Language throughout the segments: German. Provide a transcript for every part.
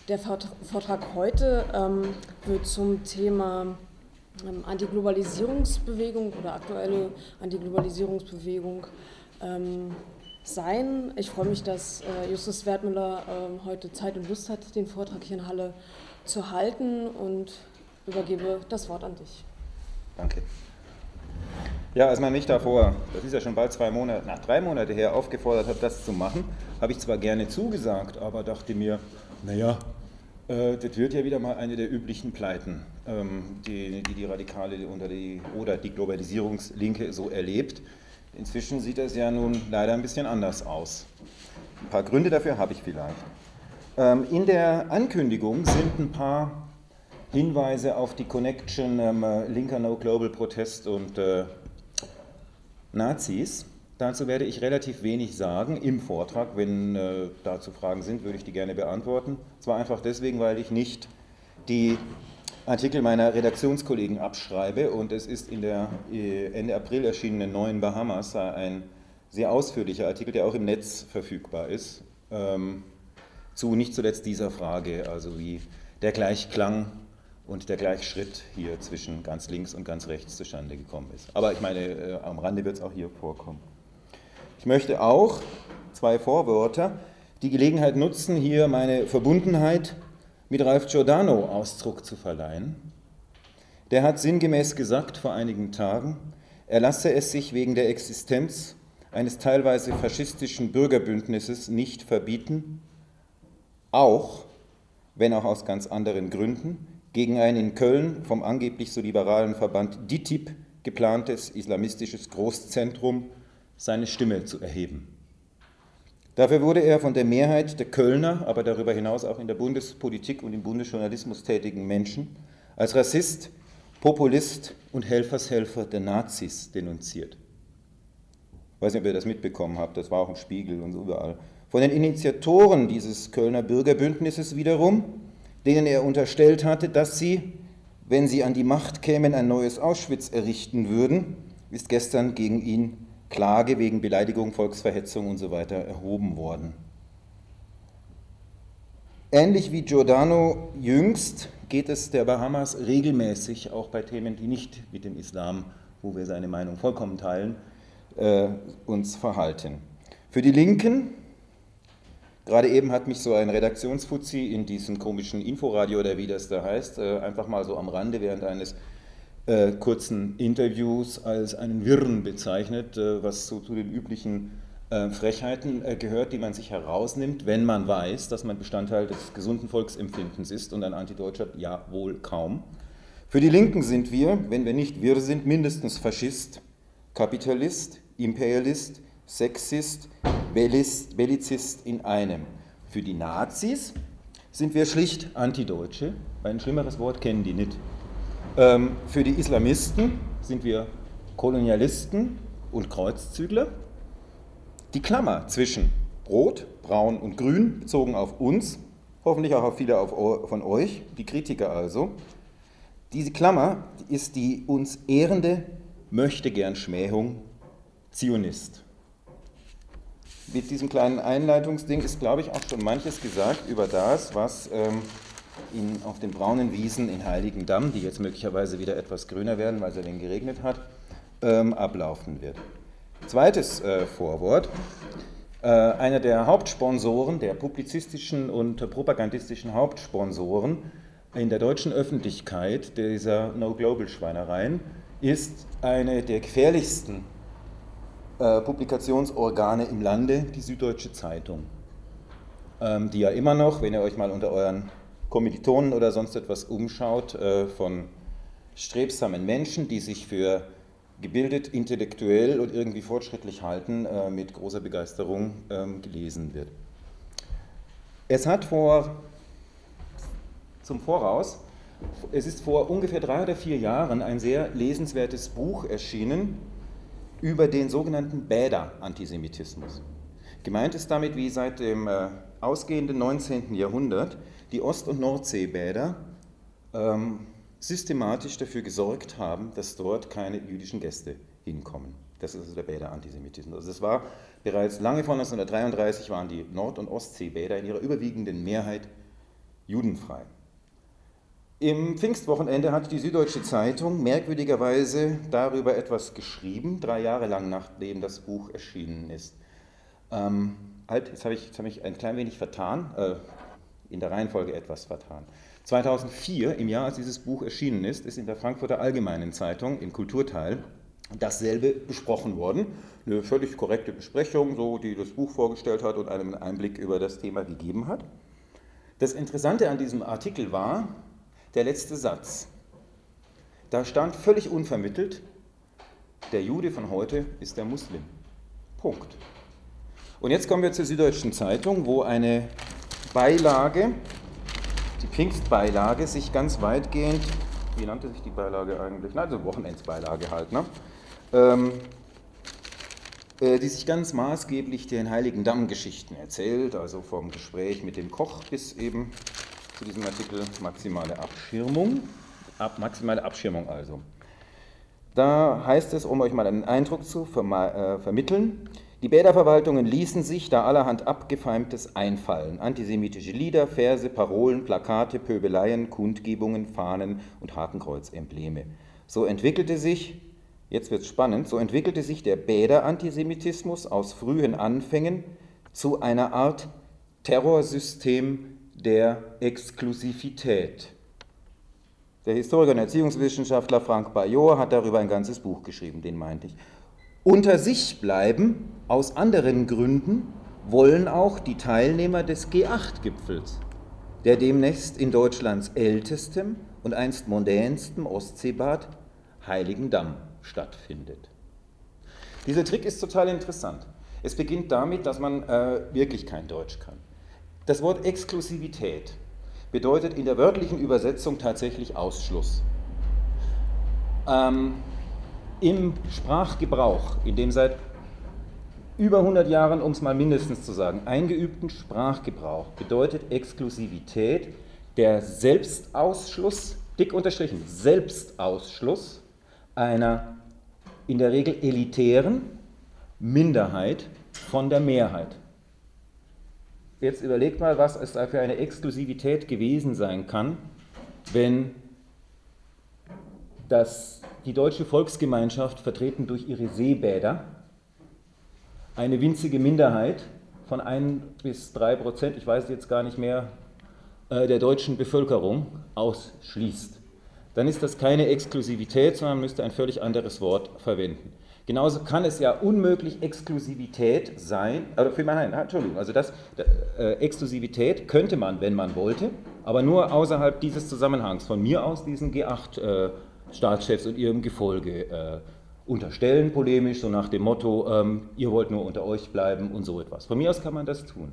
Der Vortrag heute wird zum Thema Antiglobalisierungsbewegung oder aktuelle Antiglobalisierungsbewegung sein. Ich freue mich, dass Justus Wertmüller heute Zeit und Lust hat, den Vortrag hier in Halle zu halten, und übergebe das Wort an dich. Danke. Ja, als man mich davor, das ist ja schon bald 3 Monate her, aufgefordert hat, das zu machen, habe ich zwar gerne zugesagt, aber dachte mir, naja, das wird ja wieder mal eine der üblichen Pleiten, die Radikale oder die Globalisierungslinke so erlebt. Inzwischen sieht das ja nun leider ein bisschen anders aus. Ein paar Gründe dafür habe ich vielleicht. In der Ankündigung sind ein paar Hinweise auf die Connection linker No-Global-Protest und Nazis. Dazu werde ich relativ wenig sagen im Vortrag. Wenn dazu Fragen sind, würde ich die gerne beantworten. Zwar einfach deswegen, weil ich nicht die Artikel meiner Redaktionskollegen abschreibe, und es ist in der Ende April erschienenen Neuen Bahamas ein sehr ausführlicher Artikel, der auch im Netz verfügbar ist, zu nicht zuletzt dieser Frage, also wie der Gleichklang und der Gleichschritt hier zwischen ganz links und ganz rechts zustande gekommen ist. Aber ich meine, am Rande wird es auch hier vorkommen. Ich möchte auch 2 Vorwörter die Gelegenheit nutzen, hier meine Verbundenheit mit Ralph Giordano Ausdruck zu verleihen. Der hat sinngemäß gesagt vor einigen Tagen, er lasse es sich wegen der Existenz eines teilweise faschistischen Bürgerbündnisses nicht verbieten, auch, wenn auch aus ganz anderen Gründen, gegen ein in Köln vom angeblich so liberalen Verband DİTİB geplantes islamistisches Großzentrum seine Stimme zu erheben. Dafür wurde er von der Mehrheit der Kölner, aber darüber hinaus auch in der Bundespolitik und im Bundesjournalismus tätigen Menschen als Rassist, Populist und Helfershelfer der Nazis denunziert. Ich weiß nicht, ob ihr das mitbekommen habt, das war auch im Spiegel und so überall. Von den Initiatoren dieses Kölner Bürgerbündnisses wiederum, denen er unterstellt hatte, dass sie, wenn sie an die Macht kämen, ein neues Auschwitz errichten würden, ist gestern gegen ihn Klage wegen Beleidigung, Volksverhetzung und so weiter erhoben worden. Ähnlich wie Giordano jüngst geht es der Bahamas regelmäßig auch bei Themen, die nicht mit dem Islam, wo wir seine Meinung vollkommen teilen, uns verhalten. Für die Linken, gerade eben hat mich so ein Redaktionsfuzzi in diesem komischen Inforadio oder wie das da heißt, einfach mal so am Rande während eines kurzen Interviews als einen Wirren bezeichnet, was so zu den üblichen Frechheiten gehört, die man sich herausnimmt, wenn man weiß, dass man Bestandteil des gesunden Volksempfindens ist und ein Antideutscher ja wohl kaum. Für die Linken sind wir, wenn wir nicht Wirr sind, mindestens Faschist, Kapitalist, Imperialist, Sexist, Bellizist in einem. Für die Nazis sind wir schlicht Antideutsche, weil ein schlimmeres Wort kennen die nicht. Für die Islamisten sind wir Kolonialisten und Kreuzzügler. Die Klammer zwischen Rot, Braun und Grün, bezogen auf uns, hoffentlich auch auf viele von euch, die Kritiker also, diese Klammer ist die uns ehrende Möchtegern-Schmähung Zionist. Mit diesem kleinen Einleitungsding ist, glaube ich, auch schon manches gesagt über das, was auf den braunen Wiesen in Heiligendamm, die jetzt möglicherweise wieder etwas grüner werden, weil es ja dann geregnet hat, ablaufen wird. Zweites Vorwort. Einer der Hauptsponsoren, der publizistischen und propagandistischen Hauptsponsoren in der deutschen Öffentlichkeit dieser No-Global-Schweinereien ist eine der gefährlichsten Publikationsorgane im Lande, die Süddeutsche Zeitung, die ja immer noch, wenn ihr euch mal unter euren Kommilitonen oder sonst etwas umschaut, von strebsamen Menschen, die sich für gebildet, intellektuell und irgendwie fortschrittlich halten, mit großer Begeisterung gelesen wird. Es ist vor ungefähr 3 oder 4 Jahren ein sehr lesenswertes Buch erschienen über den sogenannten Bäder-Antisemitismus. Gemeint ist damit, wie seit dem ausgehenden 19. Jahrhundert die Ost- und Nordseebäder systematisch dafür gesorgt haben, dass dort keine jüdischen Gäste hinkommen. Das ist also der Bäder-Antisemitismus. Also das war bereits lange vor 1933, waren die Nord- und Ostseebäder in ihrer überwiegenden Mehrheit judenfrei. Im Pfingstwochenende hat die Süddeutsche Zeitung merkwürdigerweise darüber etwas geschrieben, 3 Jahre lang nachdem das Buch erschienen ist. Jetzt habe ich mich ein klein wenig vertan, in der Reihenfolge etwas vertan. 2004, im Jahr, als dieses Buch erschienen ist in der Frankfurter Allgemeinen Zeitung, im Kulturteil, dasselbe besprochen worden. Eine völlig korrekte Besprechung, so, die das Buch vorgestellt hat und einem einen Einblick über das Thema gegeben hat. Das Interessante an diesem Artikel war der letzte Satz. Da stand völlig unvermittelt, der Jude von heute ist der Muslim. Punkt. Und jetzt kommen wir zur Süddeutschen Zeitung, wo eine Beilage, die Pfingstbeilage, sich ganz weitgehend, wie nannte sich die Beilage eigentlich? Na, also Wochenendsbeilage halt, ne? Die sich ganz maßgeblich den Heiligen Damm-Geschichten erzählt, also vom Gespräch mit dem Koch bis eben zu diesem Artikel maximale Abschirmung also. Da heißt es, um euch mal einen Eindruck zu vermitteln, die Bäderverwaltungen ließen sich da allerhand Abgefeimtes einfallen. Antisemitische Lieder, Verse, Parolen, Plakate, Pöbeleien, Kundgebungen, Fahnen und Hakenkreuzembleme. So entwickelte sich, jetzt wird's spannend, so entwickelte sich der Bäder-Antisemitismus aus frühen Anfängen zu einer Art Terrorsystem der Exklusivität. Der Historiker und Erziehungswissenschaftler Frank Bajor hat darüber ein ganzes Buch geschrieben, den meinte ich. Unter sich bleiben, aus anderen Gründen, wollen auch die Teilnehmer des G8-Gipfels, der demnächst in Deutschlands ältestem und einst mondänstem Ostseebad Heiligendamm stattfindet. Dieser Trick ist total interessant. Es beginnt damit, dass man wirklich kein Deutsch kann. Das Wort Exklusivität bedeutet in der wörtlichen Übersetzung tatsächlich Ausschluss. Im Sprachgebrauch, in dem seit über 100 Jahren, um es mal mindestens zu sagen, eingeübten Sprachgebrauch, bedeutet Exklusivität der Selbstausschluss, dick unterstrichen, Selbstausschluss einer in der Regel elitären Minderheit von der Mehrheit. Jetzt überlegt mal, was es da für eine Exklusivität gewesen sein kann, wenn die deutsche Volksgemeinschaft, vertreten durch ihre Seebäder, eine winzige Minderheit von 1 bis 3%, ich weiß jetzt gar nicht mehr, der deutschen Bevölkerung ausschließt. Dann ist das keine Exklusivität, sondern müsste ein völlig anderes Wort verwenden. Genauso kann es ja unmöglich Exklusivität sein, Exklusivität könnte man, wenn man wollte, aber nur außerhalb dieses Zusammenhangs, von mir aus diesen G8-Staatschefs und ihrem Gefolge unterstellen, polemisch, so nach dem Motto, ihr wollt nur unter euch bleiben und so etwas. Von mir aus kann man das tun.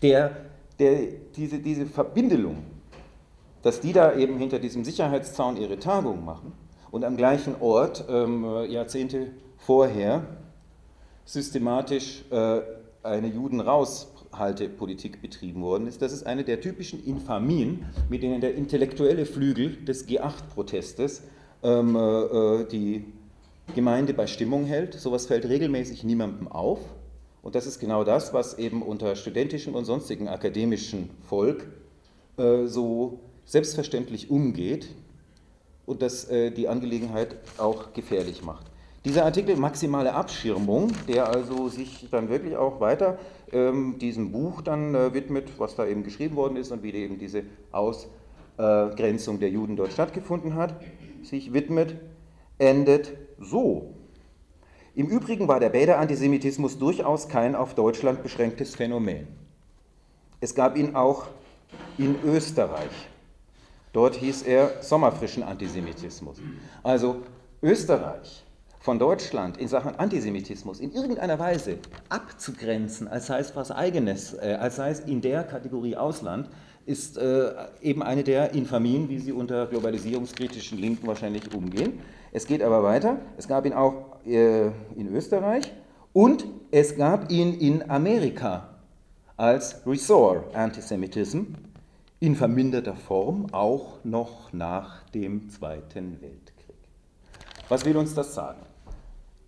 Diese Verbindelung, dass die da eben hinter diesem Sicherheitszaun ihre Tagung machen und am gleichen Ort Jahrzehnte vorher systematisch eine Juden-Raushaltepolitik betrieben worden ist. Das ist eine der typischen Infamien, mit denen der intellektuelle Flügel des G8-Protestes die Gemeinde bei Stimmung hält. Sowas fällt regelmäßig niemandem auf. Und das ist genau das, was eben unter studentischem und sonstigen akademischen Volk so selbstverständlich umgeht und das die Angelegenheit auch gefährlich macht. Dieser Artikel Maximale Abschirmung, der also sich dann wirklich auch weiter diesem Buch dann widmet, was da eben geschrieben worden ist und wie eben diese Ausgrenzung der Juden dort stattgefunden hat, sich widmet, endet so. Im Übrigen war der Bäder-Antisemitismus durchaus kein auf Deutschland beschränktes Phänomen. Es gab ihn auch in Österreich. Dort hieß er sommerfrischen Antisemitismus. Also Österreich von Deutschland in Sachen Antisemitismus in irgendeiner Weise abzugrenzen, als sei es was Eigenes, als sei es in der Kategorie Ausland, ist eben eine der Infamien, wie sie unter globalisierungskritischen Linken wahrscheinlich umgehen. Es geht aber weiter. Es gab ihn auch in Österreich und es gab ihn in Amerika als Resort Antisemitism in verminderter Form, auch noch nach dem Zweiten Weltkrieg. Was will uns das sagen?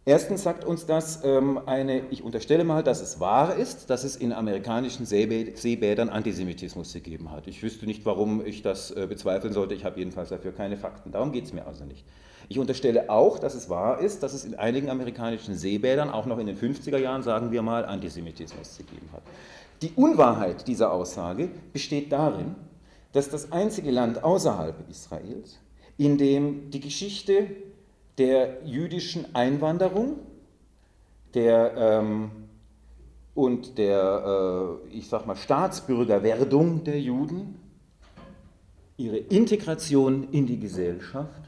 Erstens sagt uns das ich unterstelle mal, dass es wahr ist, dass es in amerikanischen Seebädern Antisemitismus gegeben hat. Ich wüsste nicht, warum ich das bezweifeln sollte, ich habe jedenfalls dafür keine Fakten, darum geht es mir also nicht. Ich unterstelle auch, dass es wahr ist, dass es in einigen amerikanischen Seebädern, auch noch in den 50er Jahren, sagen wir mal, Antisemitismus gegeben hat. Die Unwahrheit dieser Aussage besteht darin, dass das einzige Land außerhalb Israels, in dem die Geschichte der jüdischen Einwanderung und der, Staatsbürgerwerdung der Juden, ihre Integration in die Gesellschaft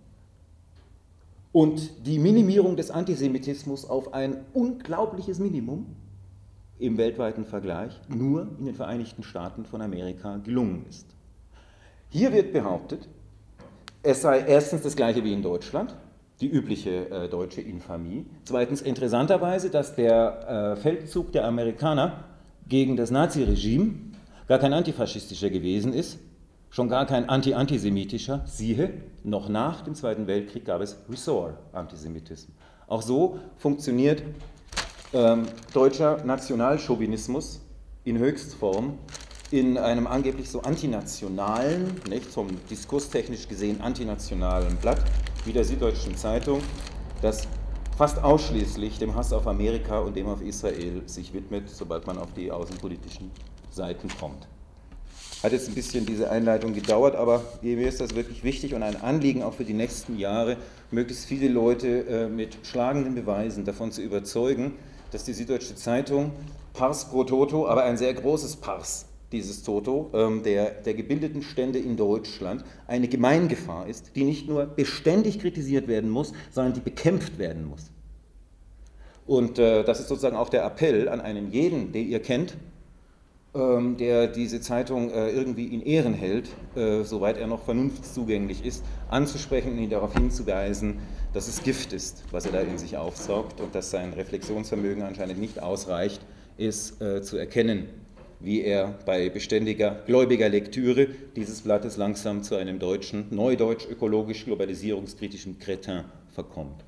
und die Minimierung des Antisemitismus auf ein unglaubliches Minimum im weltweiten Vergleich nur in den Vereinigten Staaten von Amerika gelungen ist. Hier wird behauptet, es sei erstens das Gleiche wie in Deutschland, die übliche deutsche Infamie. Zweitens interessanterweise, dass der Feldzug der Amerikaner gegen das Naziregime gar kein antifaschistischer gewesen ist, schon gar kein antisemitischer. Siehe, noch nach dem Zweiten Weltkrieg gab es Resort-Antisemitismus. Auch so funktioniert deutscher Nationalchauvinismus in Höchstform in einem angeblich so antinationalen, nicht, vom diskurstechnisch gesehen antinationalen Blatt wie der Süddeutschen Zeitung, das fast ausschließlich dem Hass auf Amerika und dem auf Israel sich widmet, sobald man auf die außenpolitischen Seiten kommt. Hat jetzt ein bisschen diese Einleitung gedauert, aber mir ist das wirklich wichtig und ein Anliegen auch für die nächsten Jahre, möglichst viele Leute mit schlagenden Beweisen davon zu überzeugen, dass die Süddeutsche Zeitung pars pro toto, aber ein sehr großes Pars, dieses Toto, der gebildeten Stände in Deutschland, eine Gemeingefahr ist, die nicht nur beständig kritisiert werden muss, sondern die bekämpft werden muss. Und das ist sozusagen auch der Appell an einen jeden, den ihr kennt, der diese Zeitung irgendwie in Ehren hält, soweit er noch vernunftszugänglich ist, anzusprechen und ihn darauf hinzuweisen, dass es Gift ist, was er da in sich aufsaugt und dass sein Reflexionsvermögen anscheinend nicht ausreicht, ist zu erkennen, wie er bei beständiger gläubiger Lektüre dieses Blattes langsam zu einem deutschen, neudeutsch ökologisch globalisierungskritischen Cretin verkommt.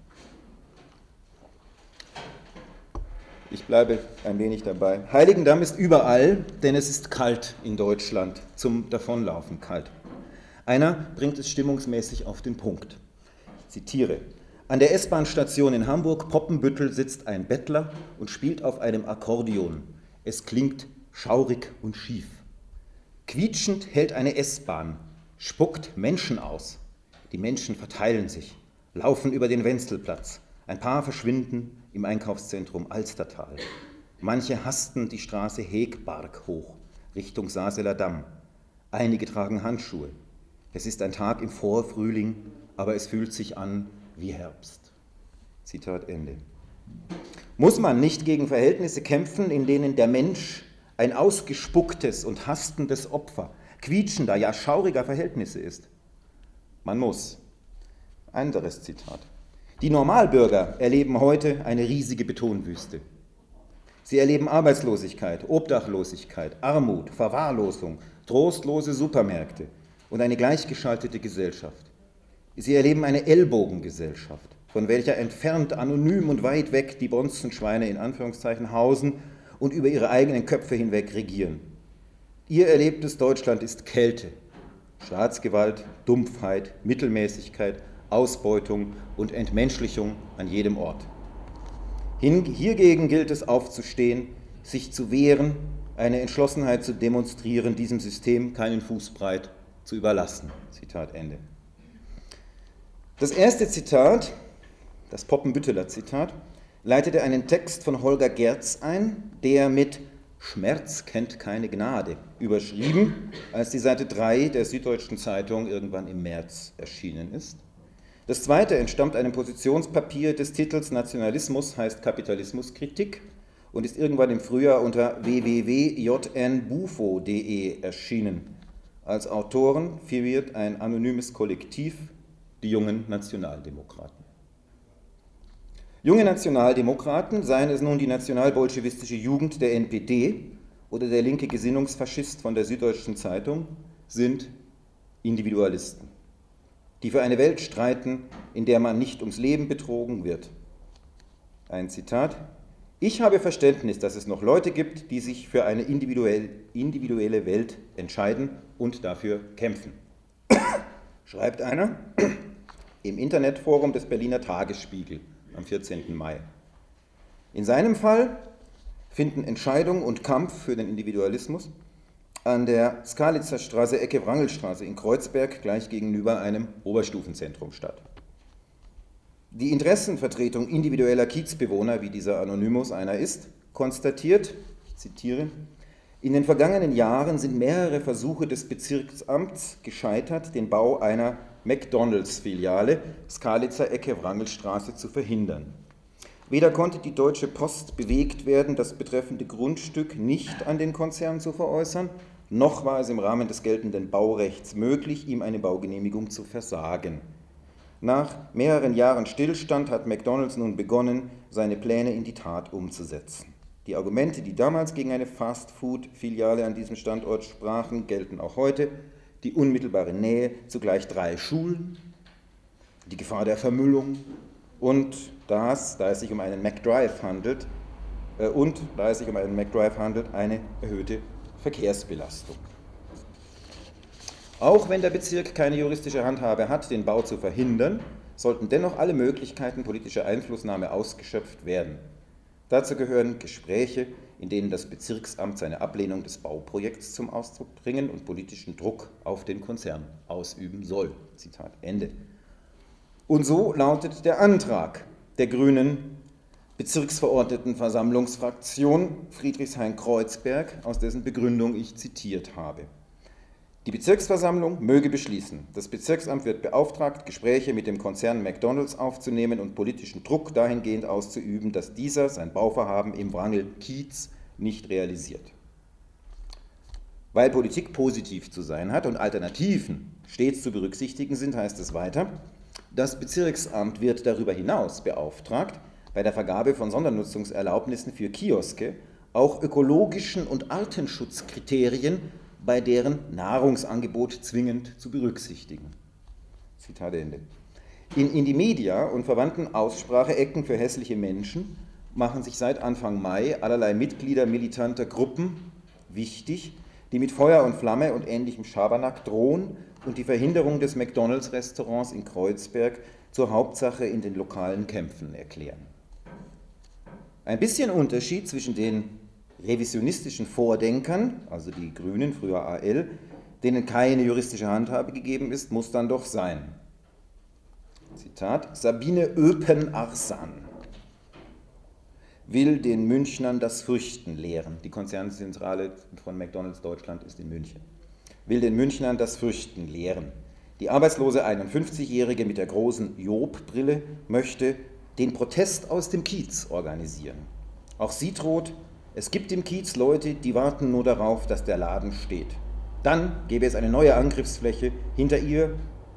Ich bleibe ein wenig dabei. Heiligendamm ist überall, denn es ist kalt in Deutschland, zum Davonlaufen kalt. Einer bringt es stimmungsmäßig auf den Punkt. Ich zitiere: An der S-Bahn-Station in Hamburg-Poppenbüttel sitzt ein Bettler und spielt auf einem Akkordeon. Es klingt schaurig und schief. Quietschend hält eine S-Bahn, spuckt Menschen aus. Die Menschen verteilen sich, laufen über den Wenzelplatz. Ein paar verschwinden im Einkaufszentrum Alstertal. Manche hasten die Straße Hegbark hoch, Richtung Saseler Damm. Einige tragen Handschuhe. Es ist ein Tag im Vorfrühling, aber es fühlt sich an wie Herbst. Zitat Ende. Muss man nicht gegen Verhältnisse kämpfen, in denen der Mensch ein ausgespucktes und hastendes Opfer quietschender, ja schauriger Verhältnisse ist? Man muss. Anderes Zitat. Die Normalbürger erleben heute eine riesige Betonwüste. Sie erleben Arbeitslosigkeit, Obdachlosigkeit, Armut, Verwahrlosung, trostlose Supermärkte und eine gleichgeschaltete Gesellschaft. Sie erleben eine Ellbogengesellschaft, von welcher entfernt, anonym und weit weg die Bonzenschweine in Anführungszeichen hausen und über ihre eigenen Köpfe hinweg regieren. Ihr erlebtes Deutschland ist Kälte, Staatsgewalt, Dumpfheit, Mittelmäßigkeit, Ausbeutung und Entmenschlichung an jedem Ort. Hiergegen gilt es aufzustehen, sich zu wehren, eine Entschlossenheit zu demonstrieren, diesem System keinen Fußbreit zu überlassen. Zitat Ende. Das erste Zitat, das Poppenbütteler Zitat, leitete einen Text von Holger Gerz ein, der mit Schmerz kennt keine Gnade überschrieben, als die Seite 3 der Süddeutschen Zeitung irgendwann im März erschienen ist. Das zweite entstammt einem Positionspapier des Titels Nationalismus heißt Kapitalismuskritik und ist irgendwann im Frühjahr unter www.jnbufo.de erschienen. Als Autoren firmiert ein anonymes Kollektiv, die Jungen Nationaldemokraten. Junge Nationaldemokraten, seien es nun die nationalbolschewistische Jugend der NPD oder der linke Gesinnungsfaschist von der Süddeutschen Zeitung, sind Individualisten, die für eine Welt streiten, in der man nicht ums Leben betrogen wird. Ein Zitat: Ich habe Verständnis, dass es noch Leute gibt, die sich für eine individuelle Welt entscheiden und dafür kämpfen, schreibt einer im Internetforum des Berliner Tagesspiegel am 14. Mai. In seinem Fall finden Entscheidung und Kampf für den Individualismus an der Skalitzer Straße, Ecke Wrangelstraße in Kreuzberg, gleich gegenüber einem Oberstufenzentrum statt. Die Interessenvertretung individueller Kiezbewohner, wie dieser Anonymous einer ist, konstatiert, ich zitiere: In den vergangenen Jahren sind mehrere Versuche des Bezirksamts gescheitert, den Bau einer McDonalds-Filiale Skalitzer Ecke Wrangelstraße zu verhindern. Weder konnte die Deutsche Post bewegt werden, das betreffende Grundstück nicht an den Konzern zu veräußern, noch war es im Rahmen des geltenden Baurechts möglich, ihm eine Baugenehmigung zu versagen. Nach mehreren Jahren Stillstand hat McDonalds nun begonnen, seine Pläne in die Tat umzusetzen. Die Argumente, die damals gegen eine Fast-Food-Filiale an diesem Standort sprachen, gelten auch heute. Die unmittelbare Nähe zu gleich 3 Schulen, die Gefahr der Vermüllung und da es sich um einen McDrive handelt, eine erhöhte Verkehrsbelastung. Auch wenn der Bezirk keine juristische Handhabe hat, den Bau zu verhindern, sollten dennoch alle Möglichkeiten politischer Einflussnahme ausgeschöpft werden. Dazu gehören Gespräche, in denen das Bezirksamt seine Ablehnung des Bauprojekts zum Ausdruck bringen und politischen Druck auf den Konzern ausüben soll. Zitat Ende. Und so lautet der Antrag der Grünen Bezirksverordnetenversammlungsfraktion Friedrichshain-Kreuzberg, aus dessen Begründung ich zitiert habe. Die Bezirksversammlung möge beschließen, das Bezirksamt wird beauftragt, Gespräche mit dem Konzern McDonalds aufzunehmen und politischen Druck dahingehend auszuüben, dass dieser sein Bauvorhaben im Wrangel-Kiez nicht realisiert. Weil Politik positiv zu sein hat und Alternativen stets zu berücksichtigen sind, heißt es weiter: Das Bezirksamt wird darüber hinaus beauftragt, bei der Vergabe von Sondernutzungserlaubnissen für Kioske auch ökologischen und Artenschutzkriterien bei deren Nahrungsangebot zwingend zu berücksichtigen. Zitat Ende. In Indymedia und verwandten Ausspracheecken für hässliche Menschen machen sich seit Anfang Mai allerlei Mitglieder militanter Gruppen wichtig, die mit Feuer und Flamme und ähnlichem Schabernack drohen und die Verhinderung des McDonalds-Restaurants in Kreuzberg zur Hauptsache in den lokalen Kämpfen erklären. Ein bisschen Unterschied zwischen den revisionistischen Vordenkern, also die Grünen, früher AL, denen keine juristische Handhabe gegeben ist, muss dann doch sein. Zitat: Sabine Oepen-Arsan will den Münchnern das Fürchten lehren. Die Konzernzentrale von McDonalds Deutschland ist in München. Will den Münchnern das Fürchten lehren. Die arbeitslose 51-Jährige mit der großen Job-Brille möchte den Protest aus dem Kiez organisieren. Auch sie droht: Es gibt im Kiez Leute, die warten nur darauf, dass der Laden steht. Dann gäbe es eine neue Angriffsfläche. Hinter ihr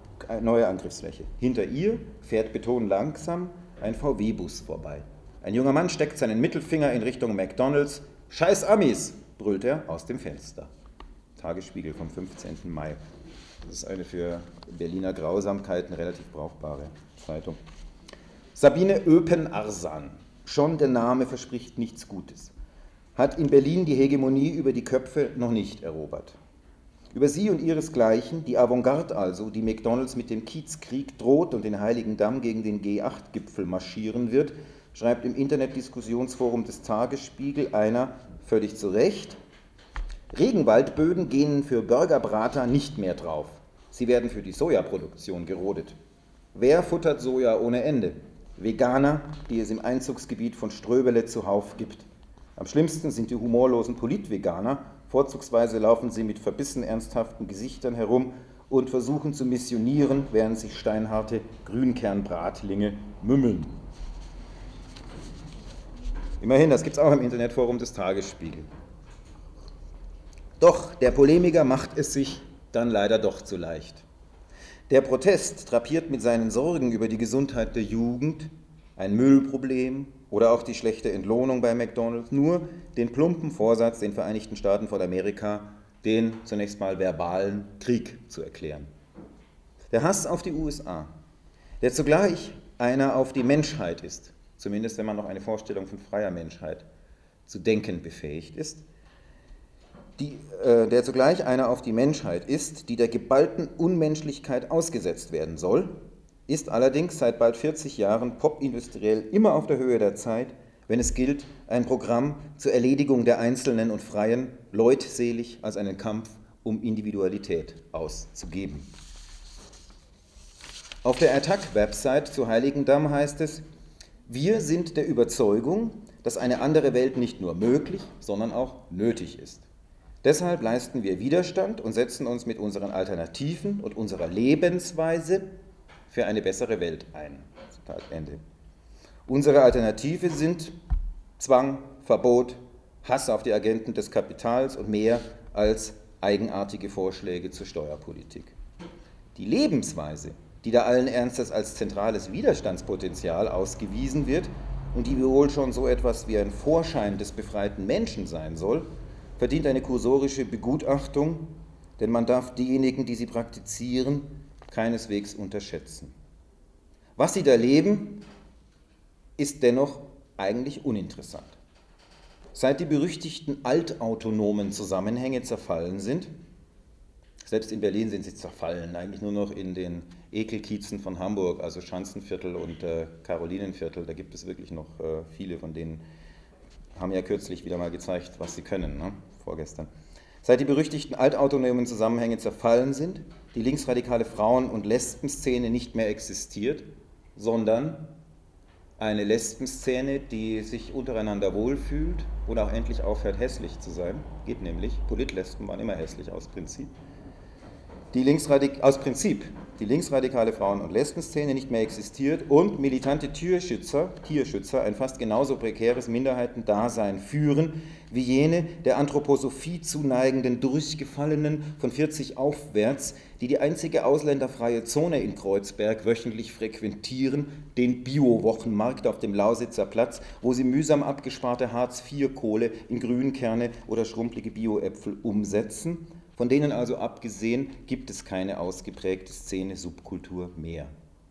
fährt betonlangsam ein VW-Bus vorbei. Ein junger Mann steckt seinen Mittelfinger in Richtung McDonalds. Scheiß Amis, brüllt er aus dem Fenster. Tagesspiegel vom 15. Mai. Das ist eine für Berliner Grausamkeiten relativ brauchbare Zeitung. Sabine Oepen-Arsan. Schon der Name verspricht nichts Gutes. Hat in Berlin die Hegemonie über die Köpfe noch nicht erobert. Über sie und ihresgleichen, die Avantgarde also, die McDonalds mit dem Kiezkrieg droht und den Heiligendamm gegen den G8-Gipfel marschieren wird, schreibt im Internetdiskussionsforum des Tagesspiegel einer, völlig zu Recht: Regenwaldböden gehen für Burgerbrater nicht mehr drauf. Sie werden für die Sojaproduktion gerodet. Wer futtert Soja ohne Ende? Veganer, die es im Einzugsgebiet von Ströbele zuhauf gibt. Am schlimmsten sind die humorlosen Politveganer. Vorzugsweise laufen sie mit verbissen ernsthaften Gesichtern herum und versuchen zu missionieren, während sich steinharte Grünkernbratlinge mümmeln. Immerhin, das gibt es auch im Internetforum des Tagesspiegel. Doch der Polemiker macht es sich dann leider doch zu leicht. Der Protest drapiert mit seinen Sorgen über die Gesundheit der Jugend, ein Müllproblem oder auch die schlechte Entlohnung bei McDonalds nur den plumpen Vorsatz, den Vereinigten Staaten von Amerika den zunächst mal verbalen Krieg zu erklären. Der Hass auf die USA, der zugleich einer auf die Menschheit ist, zumindest wenn man noch eine Vorstellung von freier Menschheit zu denken befähigt ist, der zugleich einer auf die Menschheit ist, die der geballten Unmenschlichkeit ausgesetzt werden soll, ist allerdings seit bald 40 Jahren popindustriell immer auf der Höhe der Zeit, wenn es gilt, ein Programm zur Erledigung der Einzelnen und Freien leutselig als einen Kampf um Individualität auszugeben. Auf der Attac-Website zu Heiligendamm heißt es: Wir sind der Überzeugung, dass eine andere Welt nicht nur möglich, sondern auch nötig ist. Deshalb leisten wir Widerstand und setzen uns mit unseren Alternativen und unserer Lebensweise für eine bessere Welt ein. Zitat Ende. Unsere Alternative sind Zwang, Verbot, Hass auf die Agenten des Kapitals und mehr als eigenartige Vorschläge zur Steuerpolitik. Die Lebensweise, die da allen Ernstes als zentrales Widerstandspotenzial ausgewiesen wird und die wohl schon so etwas wie ein Vorschein des befreiten Menschen sein soll, verdient eine kursorische Begutachtung, denn man darf diejenigen, die sie praktizieren, keineswegs unterschätzen. Was sie da leben, ist dennoch eigentlich uninteressant. Seit die berüchtigten altautonomen Zusammenhänge zerfallen sind, selbst in Berlin sind sie zerfallen, eigentlich nur noch in den Ekelkiezen von Hamburg, also Schanzenviertel und Karolinenviertel, da gibt es wirklich noch viele von denen, haben ja kürzlich wieder mal gezeigt, was sie können, ne? Vorgestern. Seit die berüchtigten altautonomen Zusammenhänge zerfallen sind, die linksradikale Frauen- und Lesbenszene nicht mehr existiert, sondern eine Lesbenszene, die sich untereinander wohlfühlt oder auch endlich aufhört, hässlich zu sein, geht nämlich, Politlesben waren immer hässlich aus Prinzip, die linksradikale Frauen- und Lesbenszene nicht mehr existiert und militante Tierschützer ein fast genauso prekäres Minderheitendasein führen wie jene der Anthroposophie zuneigenden Durchgefallenen von 40 aufwärts, die die einzige ausländerfreie Zone in Kreuzberg wöchentlich frequentieren, den Bio-Wochenmarkt auf dem Lausitzer Platz, wo sie mühsam abgesparte Hartz-IV-Kohle in Grünkerne oder schrumpelige Bio-Äpfel umsetzen. Von denen also abgesehen gibt es keine ausgeprägte Szene-Subkultur mehr.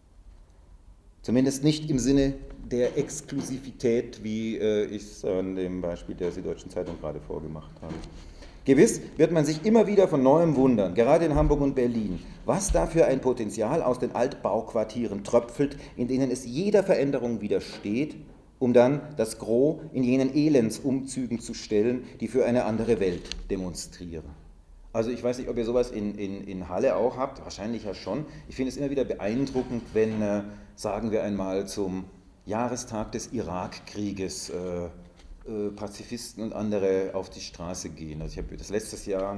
Zumindest nicht im Sinne der Exklusivität, wie ich es an dem Beispiel der Süddeutschen Zeitung gerade vorgemacht habe. Gewiss wird man sich immer wieder von Neuem wundern, gerade in Hamburg und Berlin, was da für ein Potenzial aus den Altbauquartieren tröpfelt, in denen es jeder Veränderung widersteht, um dann das Gros in jenen Elendsumzügen zu stellen, die für eine andere Welt demonstrieren. Also ich weiß nicht, ob ihr sowas in Halle auch habt, wahrscheinlich ja schon. Ich finde es immer wieder beeindruckend, wenn, sagen wir einmal, zum Jahrestag des Irakkrieges Pazifisten und andere auf die Straße gehen. Also ich habe das letztes Jahr,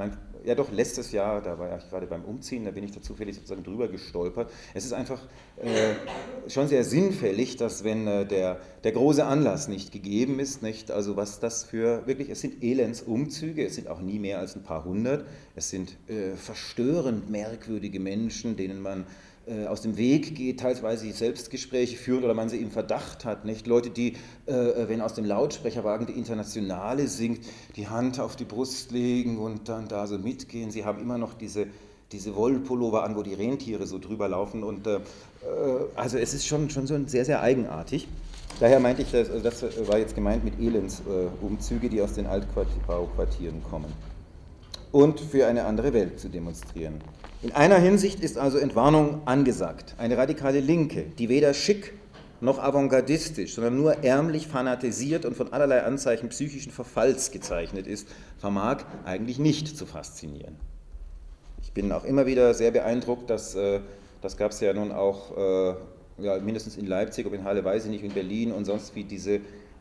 da war ich gerade beim Umziehen, da bin ich da zufällig sozusagen drüber gestolpert. Es ist einfach schon sehr sinnfällig, dass wenn der große Anlass nicht gegeben ist, nicht, also was das für wirklich, es sind Elendsumzüge, es sind auch nie mehr als ein paar hundert, es sind verstörend merkwürdige Menschen, denen man aus dem Weg geht, teilweise Selbstgespräche führen oder man sie im Verdacht hat, nicht? Leute, die, wenn aus dem Lautsprecherwagen die Internationale singt, die Hand auf die Brust legen und dann da so mitgehen. Sie haben immer noch diese Wollpullover an, wo die Rentiere so drüber laufen und also es ist schon so sehr, sehr eigenartig. Daher meinte ich, das war jetzt gemeint mit Elendsumzüge, die aus den Altbauquartieren kommen. Und für eine andere Welt zu demonstrieren. In einer Hinsicht ist also Entwarnung angesagt. Eine radikale Linke, die weder schick noch avantgardistisch, sondern nur ärmlich fanatisiert und von allerlei Anzeichen psychischen Verfalls gezeichnet ist, vermag eigentlich nicht zu faszinieren. Ich bin auch immer wieder sehr beeindruckt, das gab es ja nun auch mindestens in Leipzig, ob in Halle weiß ich nicht, in Berlin und sonst wie diese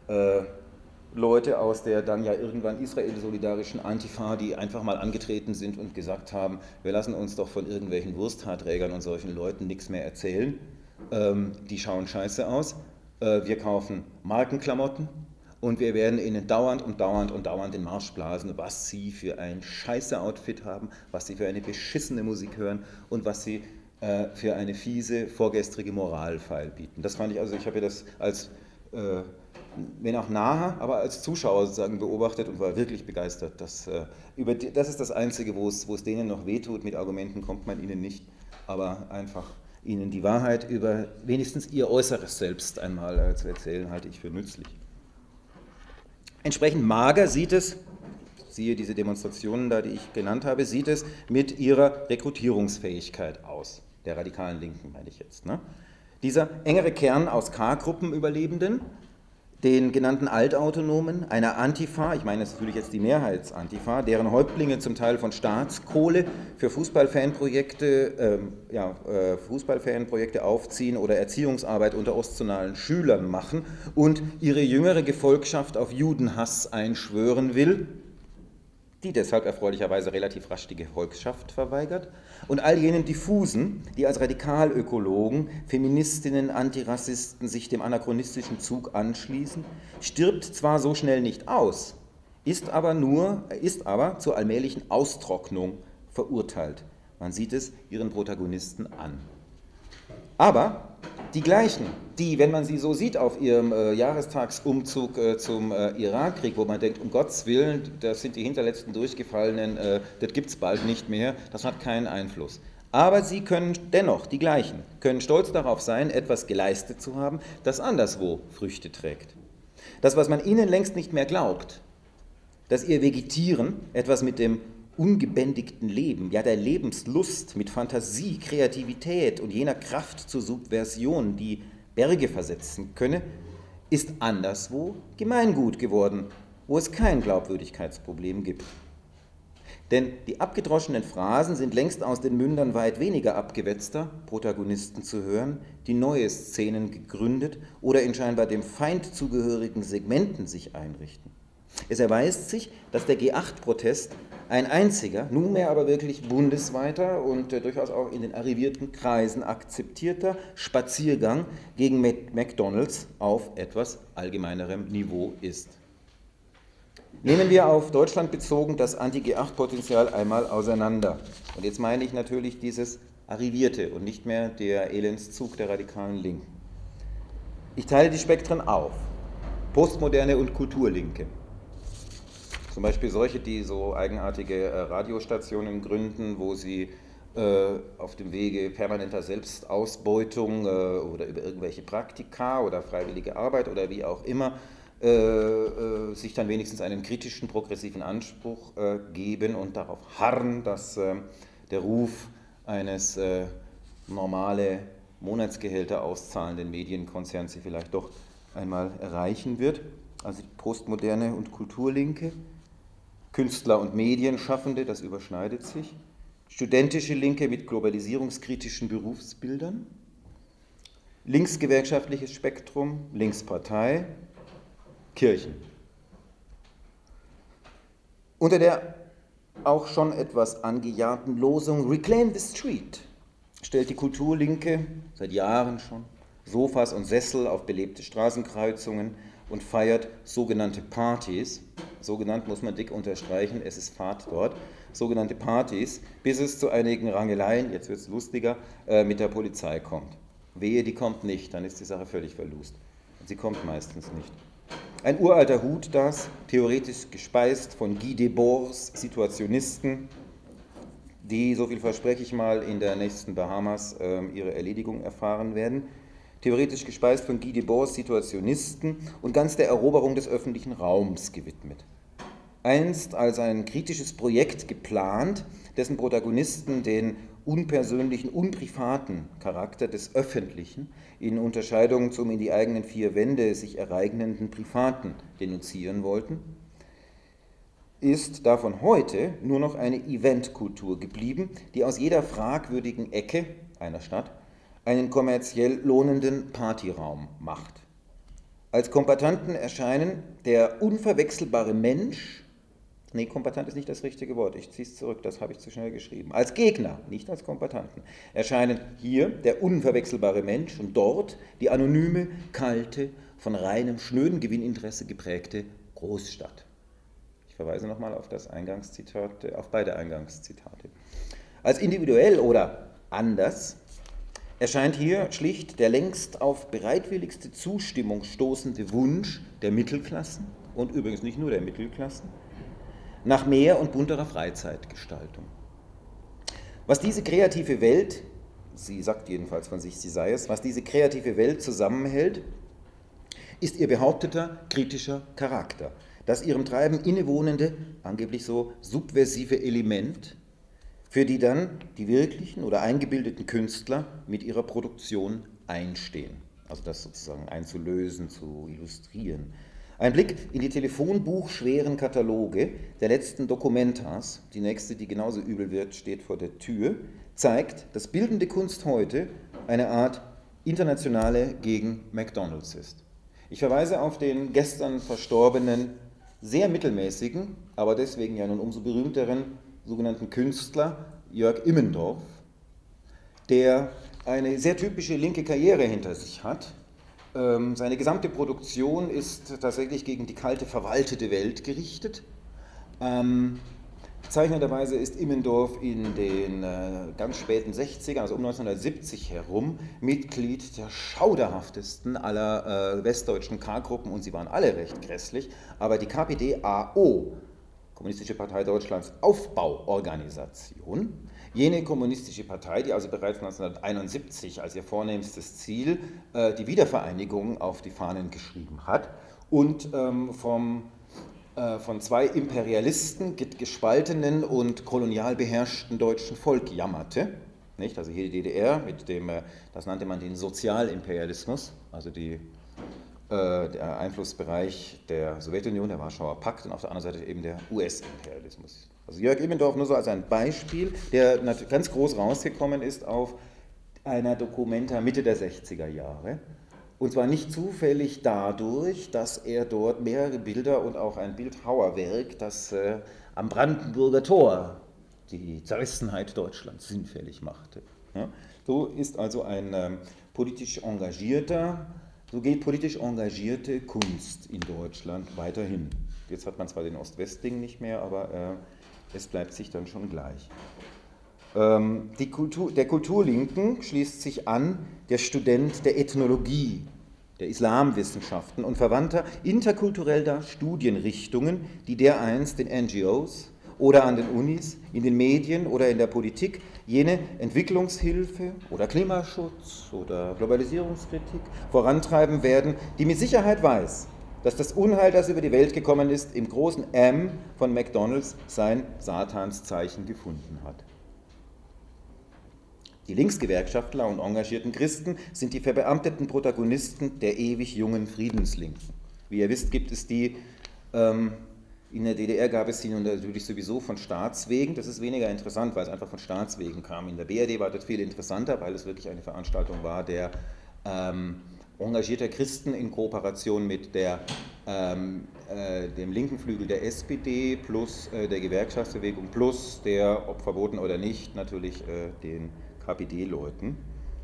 Leute aus der dann ja irgendwann israel-solidarischen Antifa, die einfach mal angetreten sind und gesagt haben, wir lassen uns doch von irgendwelchen Wursthaarträgern und solchen Leuten nichts mehr erzählen, die schauen scheiße aus, wir kaufen Markenklamotten und wir werden ihnen dauernd den Marsch blasen, was sie für ein scheiße Outfit haben, was sie für eine beschissene Musik hören und was sie für eine fiese, vorgestrige Moral feilbieten. Das fand ich, also ich habe ja das als wenn auch nahe, aber als Zuschauer sozusagen beobachtet und war wirklich begeistert. Das ist das Einzige, wo es denen noch wehtut, mit Argumenten kommt man ihnen nicht, aber einfach Ihnen die Wahrheit über wenigstens Ihr äußeres Selbst einmal zu erzählen, halte ich für nützlich. Entsprechend mager sieht es, siehe diese Demonstrationen da, die ich genannt habe, sieht es mit ihrer Rekrutierungsfähigkeit aus, der radikalen Linken meine ich jetzt. Ne? Dieser engere Kern aus K-Gruppenüberlebenden, den genannten Altautonomen, einer Antifa, ich meine das ist natürlich jetzt die Mehrheitsantifa, deren Häuptlinge zum Teil von Staatskohle für Fußballfanprojekte aufziehen oder Erziehungsarbeit unter ostzonalen Schülern machen und ihre jüngere Gefolgschaft auf Judenhass einschwören will, die deshalb erfreulicherweise relativ rasch die Gefolgschaft verweigert, und all jenen Diffusen, die als Radikalökologen, Feministinnen, Antirassisten sich dem anachronistischen Zug anschließen, stirbt zwar so schnell nicht aus, ist aber zur allmählichen Austrocknung verurteilt. Man sieht es ihren Protagonisten an. Aber die Gleichen, die, wenn man sie so sieht auf ihrem Jahrestagsumzug zum Irakkrieg, wo man denkt, um Gottes Willen, das sind die hinterletzten Durchgefallenen, das gibt es bald nicht mehr, das hat keinen Einfluss. Aber sie können dennoch, die Gleichen, können stolz darauf sein, etwas geleistet zu haben, das anderswo Früchte trägt. Das, was man ihnen längst nicht mehr glaubt, dass ihr Vegetieren etwas mit dem ungebändigten Leben, ja der Lebenslust mit Fantasie, Kreativität und jener Kraft zur Subversion, die Berge versetzen könne, ist anderswo Gemeingut geworden, wo es kein Glaubwürdigkeitsproblem gibt. Denn die abgedroschenen Phrasen sind längst aus den Mündern weit weniger abgewetzter Protagonisten zu hören, die neue Szenen gegründet oder in scheinbar dem Feind zugehörigen Segmenten sich einrichten. Es erweist sich, dass der G8-Protest ein einziger, nunmehr aber wirklich bundesweiter und durchaus auch in den arrivierten Kreisen akzeptierter Spaziergang gegen McDonald's auf etwas allgemeinerem Niveau ist. Nehmen wir auf Deutschland bezogen das Anti-G8-Potenzial einmal auseinander. Und jetzt meine ich natürlich dieses Arrivierte und nicht mehr der Elendszug der radikalen Linken. Ich teile die Spektren auf. Postmoderne und Kulturlinke. Zum Beispiel solche, die so eigenartige Radiostationen gründen, wo sie auf dem Wege permanenter Selbstausbeutung oder über irgendwelche Praktika oder freiwillige Arbeit oder wie auch immer sich dann wenigstens einen kritischen, progressiven Anspruch geben und darauf harren, dass der Ruf eines normale Monatsgehälter auszahlenden Medienkonzerns sie vielleicht doch einmal erreichen wird. Also die Postmoderne und Kulturlinke. Künstler und Medienschaffende, das überschneidet sich. Studentische Linke mit globalisierungskritischen Berufsbildern. Linksgewerkschaftliches Spektrum, Linkspartei, Kirchen. Unter der auch schon etwas angejahrten Losung Reclaim the Street stellt die Kulturlinke seit Jahren schon Sofas und Sessel auf belebte Straßenkreuzungen und feiert sogenannte Partys, sogenannt muss man dick unterstreichen, es ist Fahrt dort, sogenannte Partys, bis es zu einigen Rangeleien, jetzt wird es lustiger, mit der Polizei kommt. Wehe, die kommt nicht, dann ist die Sache völlig verlust. Sie kommt meistens nicht. Ein uralter Hut das, theoretisch gespeist von Guy Debord's Situationisten, die, so viel verspreche ich mal, in der nächsten Bahamas ihre Erledigung erfahren werden. Theoretisch gespeist von Guy Debord's Situationisten und ganz der Eroberung des öffentlichen Raums gewidmet. Einst als ein kritisches Projekt geplant, dessen Protagonisten den unpersönlichen, unprivaten Charakter des Öffentlichen in Unterscheidung zum in die eigenen vier Wände sich ereignenden Privaten denunzieren wollten, ist davon heute nur noch eine Eventkultur geblieben, die aus jeder fragwürdigen Ecke einer Stadt einen kommerziell lohnenden Partyraum macht. Als Kombattanten erscheinen der unverwechselbare Mensch, nee, Kombattant ist nicht das richtige Wort, ich ziehe es zurück, das habe ich zu schnell geschrieben, als Gegner, nicht als Kombattanten, erscheinen hier der unverwechselbare Mensch und dort die anonyme, kalte, von reinem, schnöden Gewinninteresse geprägte Großstadt. Ich verweise nochmal auf das Eingangszitat, auf beide Eingangszitate. Als individuell oder anders erscheint hier schlicht der längst auf bereitwilligste Zustimmung stoßende Wunsch der Mittelklassen und übrigens nicht nur der Mittelklassen nach mehr und bunterer Freizeitgestaltung. Was diese kreative Welt sie sagt jedenfalls von sich, sie sei es, was diese kreative Welt zusammenhält, ist ihr behaupteter kritischer Charakter, das ihrem Treiben innewohnende, angeblich so subversive Element, für die dann die wirklichen oder eingebildeten Künstler mit ihrer Produktion einstehen. Also das sozusagen einzulösen, zu illustrieren. Ein Blick in die telefonbuchschweren Kataloge der letzten Dokumentas, die nächste, die genauso übel wird, steht vor der Tür, zeigt, dass bildende Kunst heute eine Art internationale gegen McDonald's ist. Ich verweise auf den gestern verstorbenen, sehr mittelmäßigen, aber deswegen ja nun umso berühmteren sogenannten Künstler Jörg Immendorf, der eine sehr typische linke Karriere hinter sich hat. Seine gesamte Produktion ist tatsächlich gegen die kalte, verwaltete Welt gerichtet. Bezeichnenderweise ist Immendorf in den ganz späten 60ern, also um 1970 herum, Mitglied der schauderhaftesten aller westdeutschen K-Gruppen, und sie waren alle recht grässlich, aber die KPD-AO, Kommunistische Partei Deutschlands Aufbauorganisation, jene kommunistische Partei, die also bereits 1971 als ihr vornehmstes Ziel die Wiedervereinigung auf die Fahnen geschrieben hat und von zwei Imperialisten gespaltenen und kolonial beherrschten deutschen Volk jammerte. Nicht? Also hier die DDR mit dem, das nannte man den Sozialimperialismus, also der Einflussbereich der Sowjetunion, der Warschauer Pakt, und auf der anderen Seite eben der US-Imperialismus. Also Jörg Immendorf nur so als ein Beispiel, der ganz groß rausgekommen ist auf einer Documenta Mitte der 60er Jahre. Und zwar nicht zufällig dadurch, dass er dort mehrere Bilder und auch ein Bildhauerwerk, das am Brandenburger Tor die Zerrissenheit Deutschlands sinnfällig machte. Ja? So ist also so geht politisch engagierte Kunst in Deutschland weiterhin. Jetzt hat man zwar den Ost-West-Ding nicht mehr, aber es bleibt sich dann schon gleich. Der Kulturlinken schließt sich an der Student der Ethnologie, der Islamwissenschaften und verwandter interkultureller Studienrichtungen, die dereinst in NGOs oder an den Unis, in den Medien oder in der Politik jene Entwicklungshilfe oder Klimaschutz oder Globalisierungskritik vorantreiben werden, die mit Sicherheit weiß, dass das Unheil, das über die Welt gekommen ist, im großen M von McDonald's sein Satanszeichen gefunden hat. Die Linksgewerkschaftler und engagierten Christen sind die verbeamteten Protagonisten der ewig jungen Friedenslinken. Wie ihr wisst, gibt es die, in der DDR gab es sie nun natürlich sowieso von Staatswegen, das ist weniger interessant, weil es einfach von Staatswegen kam. In der BRD war das viel interessanter, weil es wirklich eine Veranstaltung war der engagierter Christen in Kooperation mit dem linken Flügel der SPD plus der Gewerkschaftsbewegung plus der, ob verboten oder nicht, natürlich den KPD-Leuten.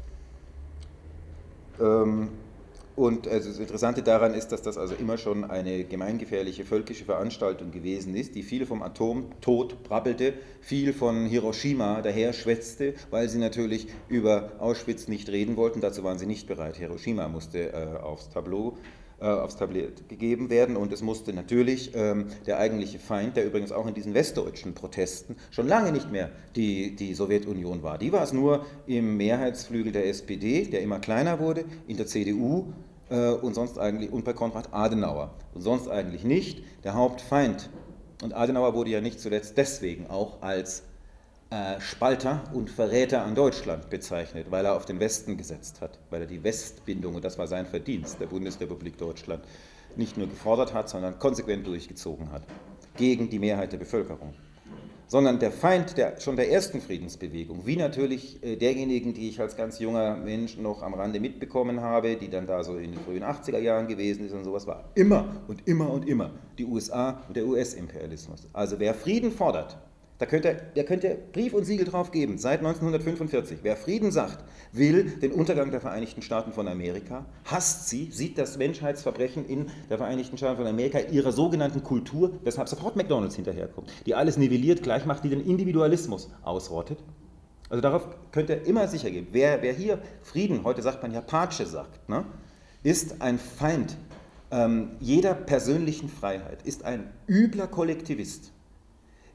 Und das Interessante daran ist, dass das also immer schon eine gemeingefährliche völkische Veranstaltung gewesen ist, die viel vom Atomtod brabbelte, viel von Hiroshima daher schwätzte, weil sie natürlich über Auschwitz nicht reden wollten. Dazu waren sie nicht bereit. Hiroshima musste aufs Tablett gegeben werden, und es musste natürlich der eigentliche Feind, der übrigens auch in diesen westdeutschen Protesten schon lange nicht mehr die Sowjetunion war. Die war es nur im Mehrheitsflügel der SPD, der immer kleiner wurde, in der CDU und bei Konrad Adenauer und sonst eigentlich nicht der Hauptfeind. Und Adenauer wurde ja nicht zuletzt deswegen auch als Spalter und Verräter an Deutschland bezeichnet, weil er auf den Westen gesetzt hat, weil er die Westbindung, und das war sein Verdienst der Bundesrepublik Deutschland, nicht nur gefordert hat, sondern konsequent durchgezogen hat, gegen die Mehrheit der Bevölkerung. Sondern der Feind schon der ersten Friedensbewegung, wie natürlich derjenigen, die ich als ganz junger Mensch noch am Rande mitbekommen habe, die dann da so in den frühen 80er Jahren gewesen ist und sowas, war immer und immer und immer die USA und der US-Imperialismus. Also wer Frieden fordert, da könnt ihr Brief und Siegel drauf geben, seit 1945. Wer Frieden sagt, will den Untergang der Vereinigten Staaten von Amerika, hasst sie, sieht das Menschheitsverbrechen in der Vereinigten Staaten von Amerika, ihrer sogenannten Kultur, weshalb sofort McDonald's hinterherkommt, die alles nivelliert, gleich macht, die den Individualismus ausrottet. Also darauf könnt ihr immer sicher gehen. Wer hier Frieden, heute sagt man ja Pace sagt, ne, ist ein Feind jeder persönlichen Freiheit, ist ein übler Kollektivist,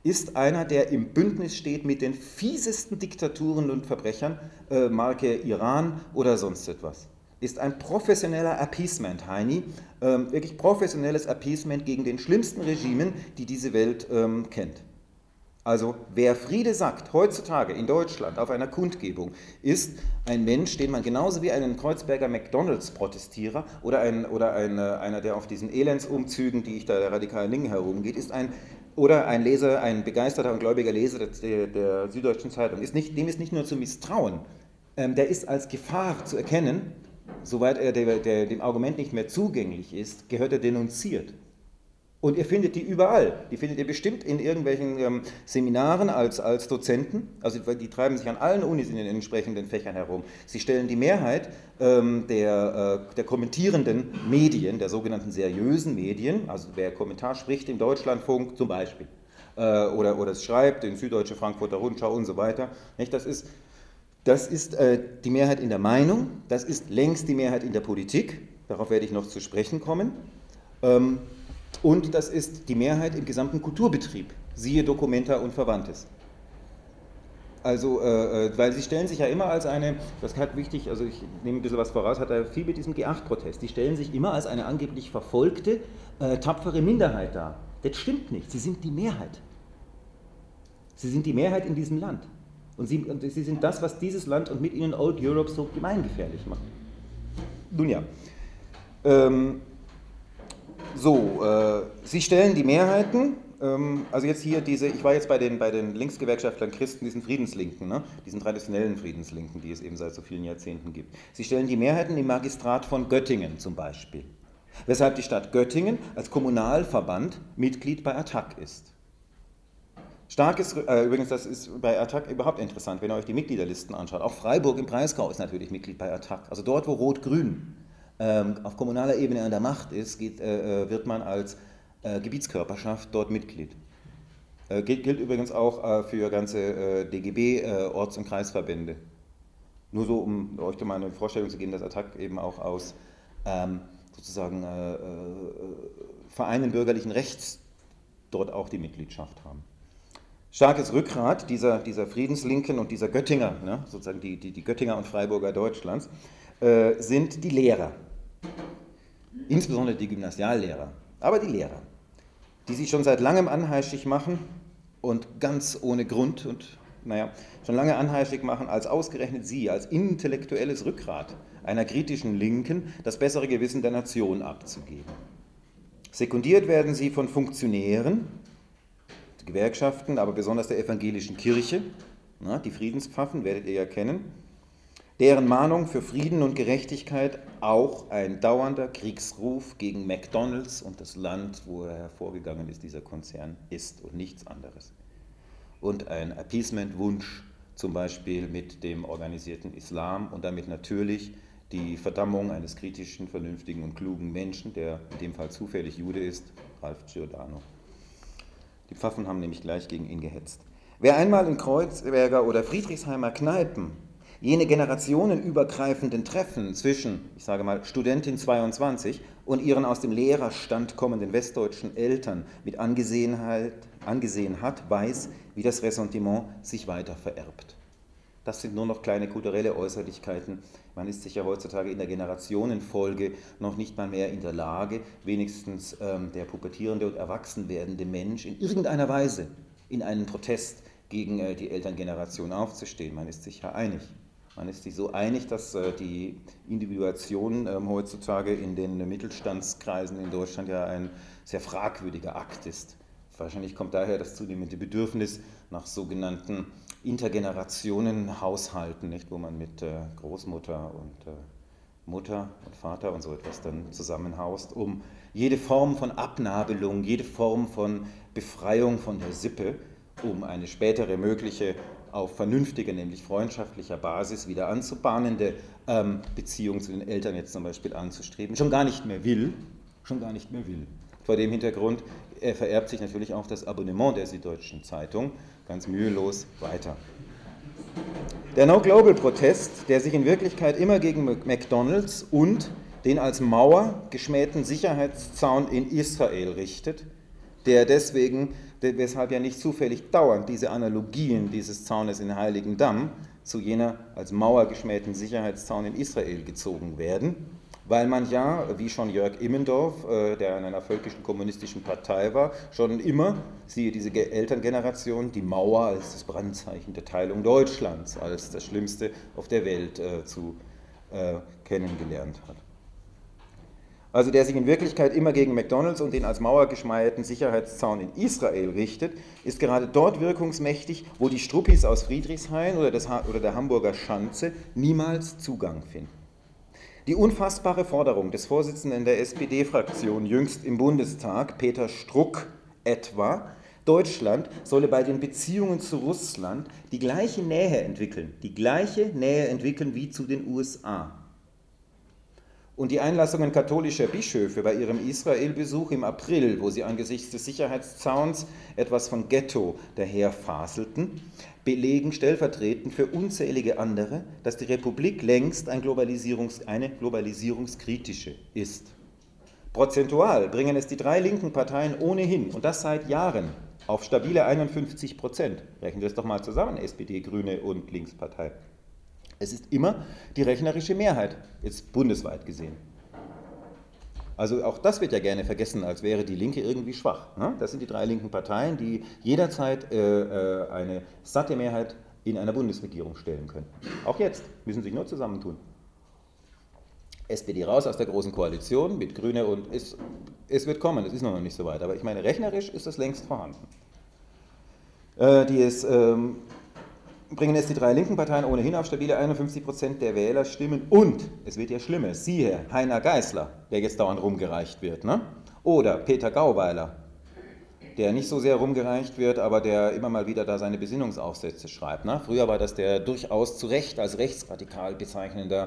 ist einer, der im Bündnis steht mit den fiesesten Diktaturen und Verbrechern, Marke Iran oder sonst etwas. Ist ein professioneller Appeasement-Heini, wirklich professionelles Appeasement gegen den schlimmsten Regimen, die diese Welt kennt. Also wer Friede sagt, heutzutage in Deutschland auf einer Kundgebung, ist ein Mensch, den man genauso wie einen Kreuzberger McDonalds-Protestierer oder einer, der auf diesen Elendsumzügen, die ich da der radikalen Linken herumgeht, ist ein Leser, ein begeisterter und gläubiger Leser der Süddeutschen Zeitung, dem ist nicht nur zu misstrauen, der ist als Gefahr zu erkennen, soweit er dem Argument nicht mehr zugänglich ist, gehört er denunziert. Und ihr findet die überall. Die findet ihr bestimmt in irgendwelchen Seminaren als Dozenten. Also die treiben sich an allen Unis in den entsprechenden Fächern herum. Sie stellen die Mehrheit der kommentierenden Medien, der sogenannten seriösen Medien, also wer Kommentar spricht im Deutschlandfunk zum Beispiel, oder es schreibt in Süddeutsche, Frankfurter Rundschau und so weiter. Nicht? Das ist die Mehrheit in der Meinung, das ist längst die Mehrheit in der Politik, darauf werde ich noch zu sprechen kommen. Und das ist die Mehrheit im gesamten Kulturbetrieb, siehe Documenta und Verwandtes. Also, weil sie stellen sich ja immer als eine, das hat wichtig, also ich nehme ein bisschen was voraus, hat er viel mit diesem G8-Protest, die stellen sich immer als eine angeblich verfolgte, tapfere Minderheit dar. Das stimmt nicht, sie sind die Mehrheit. Sie sind die Mehrheit in diesem Land. Und sie sind das, was dieses Land und mit ihnen Old Europe so gemeingefährlich macht. Nun ja. Sie stellen die Mehrheiten, also jetzt hier ich war jetzt bei den Linksgewerkschaftlern Christen, diesen Friedenslinken, ne? Diesen traditionellen Friedenslinken, die es eben seit so vielen Jahrzehnten gibt. Sie stellen die Mehrheiten im Magistrat von Göttingen zum Beispiel, weshalb die Stadt Göttingen als Kommunalverband Mitglied bei ATTAC ist. Übrigens, das ist bei ATTAC überhaupt interessant, wenn ihr euch die Mitgliederlisten anschaut. Auch Freiburg im Breisgau ist natürlich Mitglied bei ATTAC, also dort, wo Rot-Grün auf kommunaler Ebene an der Macht ist, wird man als Gebietskörperschaft dort Mitglied. Gilt übrigens auch für ganze DGB, Orts- und Kreisverbände. Nur so, um euch mal eine Vorstellung zu geben, dass ATTAC eben auch aus sozusagen Vereinen bürgerlichen Rechts dort auch die Mitgliedschaft haben. Starkes Rückgrat dieser Friedenslinken und dieser Göttinger, ne, sozusagen die Göttinger und Freiburger Deutschlands, sind die Lehrer, insbesondere die Gymnasiallehrer, aber die Lehrer, die sich schon seit langem anheischig machen und ganz ohne Grund und schon lange anheischig machen, als ausgerechnet sie, als intellektuelles Rückgrat einer kritischen Linken, das bessere Gewissen der Nation abzugeben. Sekundiert werden sie von Funktionären, Gewerkschaften, aber besonders der evangelischen Kirche, die Friedenspfaffen werdet ihr ja kennen, deren Mahnung für Frieden und Gerechtigkeit auch ein dauernder Kriegsruf gegen McDonalds und das Land, wo er hervorgegangen ist, dieser Konzern, ist und nichts anderes. Und ein Appeasement-Wunsch zum Beispiel mit dem organisierten Islam und damit natürlich die Verdammung eines kritischen, vernünftigen und klugen Menschen, der in dem Fall zufällig Jude ist, Ralph Giordano. Die Pfaffen haben nämlich gleich gegen ihn gehetzt. Wer einmal in Kreuzberger oder Friedrichsheimer Kneipen jene generationenübergreifenden Treffen zwischen, ich sage mal, Studentin 22 und ihren aus dem Lehrerstand kommenden westdeutschen Eltern mit angesehen hat, weiß, wie das Ressentiment sich weiter vererbt. Das sind nur noch kleine kulturelle Äußerlichkeiten. Man ist sich ja heutzutage in der Generationenfolge noch nicht mal mehr in der Lage, wenigstens der pubertierende und erwachsen werdende Mensch in irgendeiner Weise in einen Protest gegen die Elterngeneration aufzustehen. Man ist sich ja einig. Man ist sich so einig, dass die Individuation heutzutage in den Mittelstandskreisen in Deutschland ja ein sehr fragwürdiger Akt ist. Wahrscheinlich kommt daher das zunehmende Bedürfnis nach sogenannten Intergenerationenhaushalten, nicht, wo man mit Großmutter und Mutter und Vater und so etwas dann zusammenhaust, um jede Form von Abnabelung, jede Form von Befreiung von der Sippe, um eine spätere mögliche auf vernünftiger, nämlich freundschaftlicher Basis wieder anzubahnende Beziehung zu den Eltern jetzt zum Beispiel anzustreben, schon gar nicht mehr will. Vor dem Hintergrund vererbt sich natürlich auch das Abonnement der Süddeutschen Zeitung ganz mühelos weiter. Der No-Global-Protest, der sich in Wirklichkeit immer gegen McDonalds und den als Mauer geschmähten Sicherheitszaun in Israel richtet, der deswegen weshalb ja nicht zufällig dauernd diese Analogien dieses Zaunes in Heiligendamm zu jener als Mauer geschmähten Sicherheitszaun in Israel gezogen werden, weil man ja, wie schon Jörg Immendorf, der in einer völkischen kommunistischen Partei war, schon immer, siehe diese Elterngeneration, die Mauer als das Brandzeichen der Teilung Deutschlands, als das Schlimmste auf der Welt kennengelernt hat. Also der sich in Wirklichkeit immer gegen McDonalds und den als Mauer geschmeierten Sicherheitszaun in Israel richtet, ist gerade dort wirkungsmächtig, wo die Struppis aus Friedrichshain oder der Hamburger Schanze niemals Zugang finden. Die unfassbare Forderung des Vorsitzenden der SPD-Fraktion jüngst im Bundestag, Peter Struck etwa, Deutschland solle bei den Beziehungen zu Russland die gleiche Nähe entwickeln wie zu den USA. Und die Einlassungen katholischer Bischöfe bei ihrem Israel-Besuch im April, wo sie angesichts des Sicherheitszauns etwas von Ghetto daherfaselten, belegen stellvertretend für unzählige andere, dass die Republik längst eine globalisierungskritische ist. Prozentual bringen es die drei linken Parteien ohnehin, und das seit Jahren, auf stabile 51%. Rechnen wir es doch mal zusammen, SPD, Grüne und Linkspartei. Es ist immer die rechnerische Mehrheit, jetzt bundesweit gesehen. Also auch das wird ja gerne vergessen, als wäre die Linke irgendwie schwach. Das sind die drei linken Parteien, die jederzeit eine satte Mehrheit in einer Bundesregierung stellen können. Auch jetzt müssen sie sich nur zusammentun. SPD raus aus der Großen Koalition mit Grüne und es wird kommen, es ist noch nicht so weit, aber ich meine, rechnerisch ist das längst vorhanden. Bringen es die drei linken Parteien ohnehin auf stabile 51% der Wählerstimmen und, es wird ja schlimmer, siehe Heiner Geißler, der jetzt dauernd rumgereicht wird, ne? Oder Peter Gauweiler, der nicht so sehr rumgereicht wird, aber der immer mal wieder da seine Besinnungsaufsätze schreibt. Ne? Früher war das der durchaus zu Recht als rechtsradikal bezeichnender,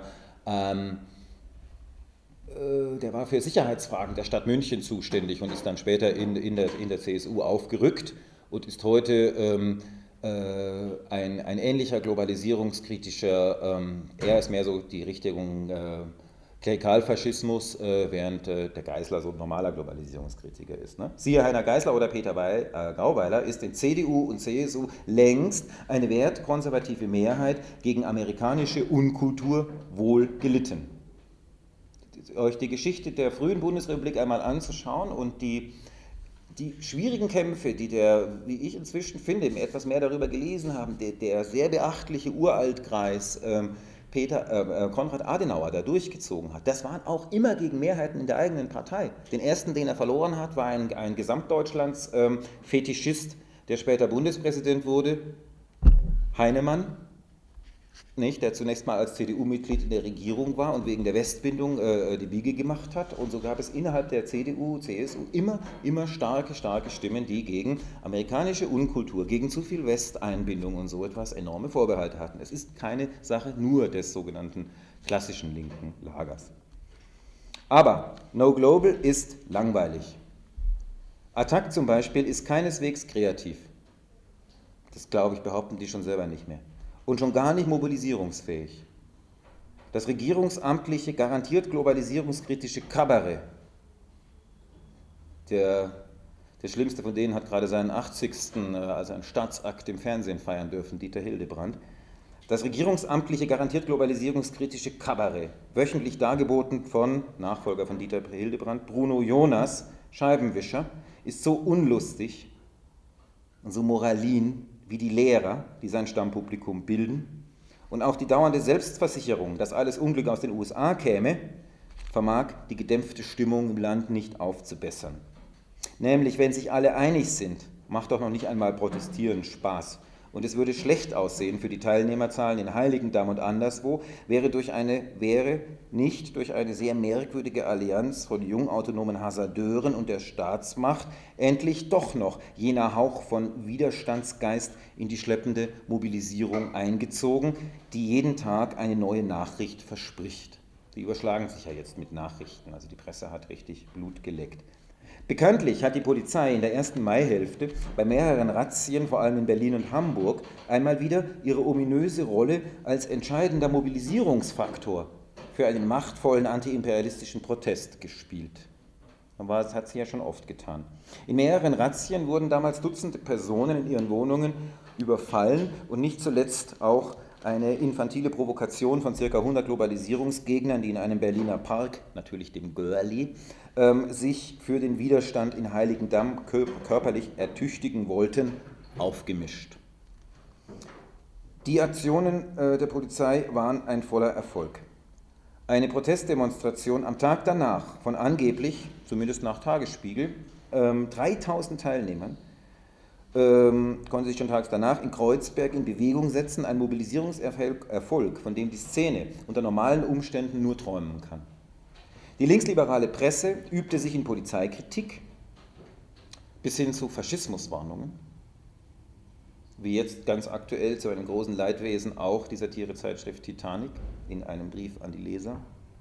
der war für Sicherheitsfragen der Stadt München zuständig und ist dann später in der CSU aufgerückt und ist heute ein ähnlicher globalisierungskritischer, er ist mehr so die Richtung Klerikalfaschismus, während der Geißler so ein normaler Globalisierungskritiker ist. Ne? Siehe Heiner Geißler oder Peter Gauweiler ist in CDU und CSU längst eine wertkonservative Mehrheit gegen amerikanische Unkultur wohl gelitten. Euch die Geschichte der frühen Bundesrepublik einmal anzuschauen und die schwierigen Kämpfe, die wie ich inzwischen finde, etwas mehr darüber gelesen haben, der sehr beachtliche Uraltkreis Konrad Adenauer da durchgezogen hat, das waren auch immer gegen Mehrheiten in der eigenen Partei. Den ersten, den er verloren hat, war ein Gesamtdeutschlands Fetischist, der später Bundespräsident wurde, Heinemann, nicht, der zunächst mal als CDU-Mitglied in der Regierung war und wegen der Westbindung die Wiege gemacht hat. Und so gab es innerhalb der CDU, CSU immer starke Stimmen, die gegen amerikanische Unkultur, gegen zu viel Westeinbindung und so etwas enorme Vorbehalte hatten. Es ist keine Sache nur des sogenannten klassischen linken Lagers. Aber No Global ist langweilig. Attac zum Beispiel ist keineswegs kreativ. Das, glaube ich, behaupten die schon selber nicht mehr. Und schon gar nicht mobilisierungsfähig. Das regierungsamtliche, garantiert globalisierungskritische Kabarett, der schlimmste von denen hat gerade seinen 80., also einen Staatsakt im Fernsehen feiern dürfen, Dieter Hildebrand. Das regierungsamtliche, garantiert globalisierungskritische Kabarett, wöchentlich dargeboten von, Nachfolger von Dieter Hildebrand, Bruno Jonas, Scheibenwischer, ist so unlustig und so moralin, wie die Lehrer, die sein Stammpublikum bilden, und auch die dauernde Selbstversicherung, dass alles Unglück aus den USA käme, vermag die gedämpfte Stimmung im Land nicht aufzubessern. Nämlich, wenn sich alle einig sind, macht doch noch nicht einmal Protestieren Spaß. Und es würde schlecht aussehen für die Teilnehmerzahlen in Heiligendamm und anderswo, wäre nicht durch eine sehr merkwürdige Allianz von jungautonomen Hasardeuren und der Staatsmacht endlich doch noch jener Hauch von Widerstandsgeist in die schleppende Mobilisierung eingezogen, die jeden Tag eine neue Nachricht verspricht. Die überschlagen sich ja jetzt mit Nachrichten, also die Presse hat richtig Blut geleckt. Bekanntlich hat die Polizei in der ersten Maihälfte bei mehreren Razzien, vor allem in Berlin und Hamburg, einmal wieder ihre ominöse Rolle als entscheidender Mobilisierungsfaktor für einen machtvollen antiimperialistischen Protest gespielt. Aber das hat sie ja schon oft getan. In mehreren Razzien wurden damals Dutzende Personen in ihren Wohnungen überfallen und nicht zuletzt auch eine infantile Provokation von ca. 100 Globalisierungsgegnern, die in einem Berliner Park, natürlich dem Görli, sich für den Widerstand in Heiligendamm körperlich ertüchtigen wollten, aufgemischt. Die Aktionen der Polizei waren ein voller Erfolg. Eine Protestdemonstration am Tag danach von angeblich, zumindest nach Tagesspiegel, 3000 Teilnehmern, konnte sich schon tags danach in Kreuzberg in Bewegung setzen, ein Mobilisierungserfolg, von dem die Szene unter normalen Umständen nur träumen kann. Die linksliberale Presse übte sich in Polizeikritik bis hin zu Faschismuswarnungen, wie jetzt ganz aktuell zu einem großen Leidwesen auch die Satirezeitschrift Titanic in einem Brief an die Leser.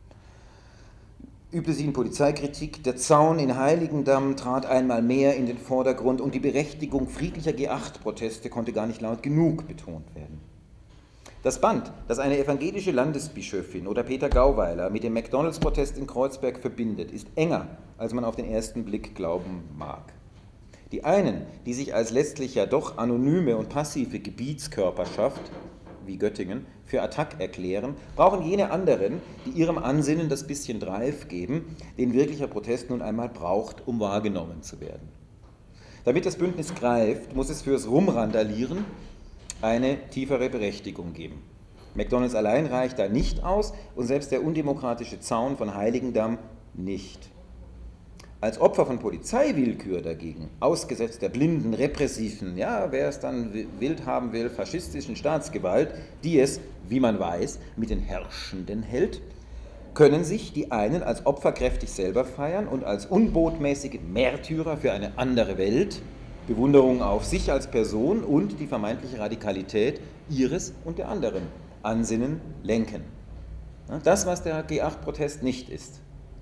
Übte sich in Polizeikritik, der Zaun in Heiligendamm trat einmal mehr in den Vordergrund und die Berechtigung friedlicher G8-Proteste konnte gar nicht laut genug betont werden. Das Band, das eine evangelische Landesbischöfin oder Peter Gauweiler mit dem McDonalds-Protest in Kreuzberg verbindet, ist enger, als man auf den ersten Blick glauben mag. Die einen, die sich als letztlich ja doch anonyme und passive Gebietskörperschaft, wie Göttingen, für Attac erklären, brauchen jene anderen, die ihrem Ansinnen das bisschen Drive geben, den wirklicher Protest nun einmal braucht, um wahrgenommen zu werden. Damit das Bündnis greift, muss es fürs Rumrandalieren eine tiefere Berechtigung geben. McDonalds allein reicht da nicht aus und selbst der undemokratische Zaun von Heiligendamm nicht. Als Opfer von Polizeiwillkür dagegen, ausgesetzt der blinden, repressiven, ja, wer es dann wild haben will, faschistischen Staatsgewalt, die es, wie man weiß, mit den Herrschenden hält, können sich die einen als Opfer kräftig selber feiern und als unbotmäßige Märtyrer für eine andere Welt, Bewunderung auf sich als Person und die vermeintliche Radikalität ihres und der anderen Ansinnen lenken. Das, was der G8-Protest nicht ist.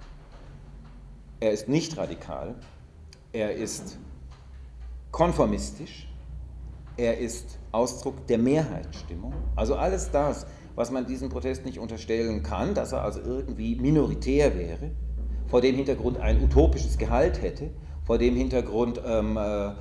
Er ist nicht radikal, er ist konformistisch, er ist Ausdruck der Mehrheitsstimmung. Also alles das, was man diesem Protest nicht unterstellen kann, dass er also irgendwie minoritär wäre, vor dem Hintergrund ein utopisches Gehalt hätte, vor dem Hintergrund der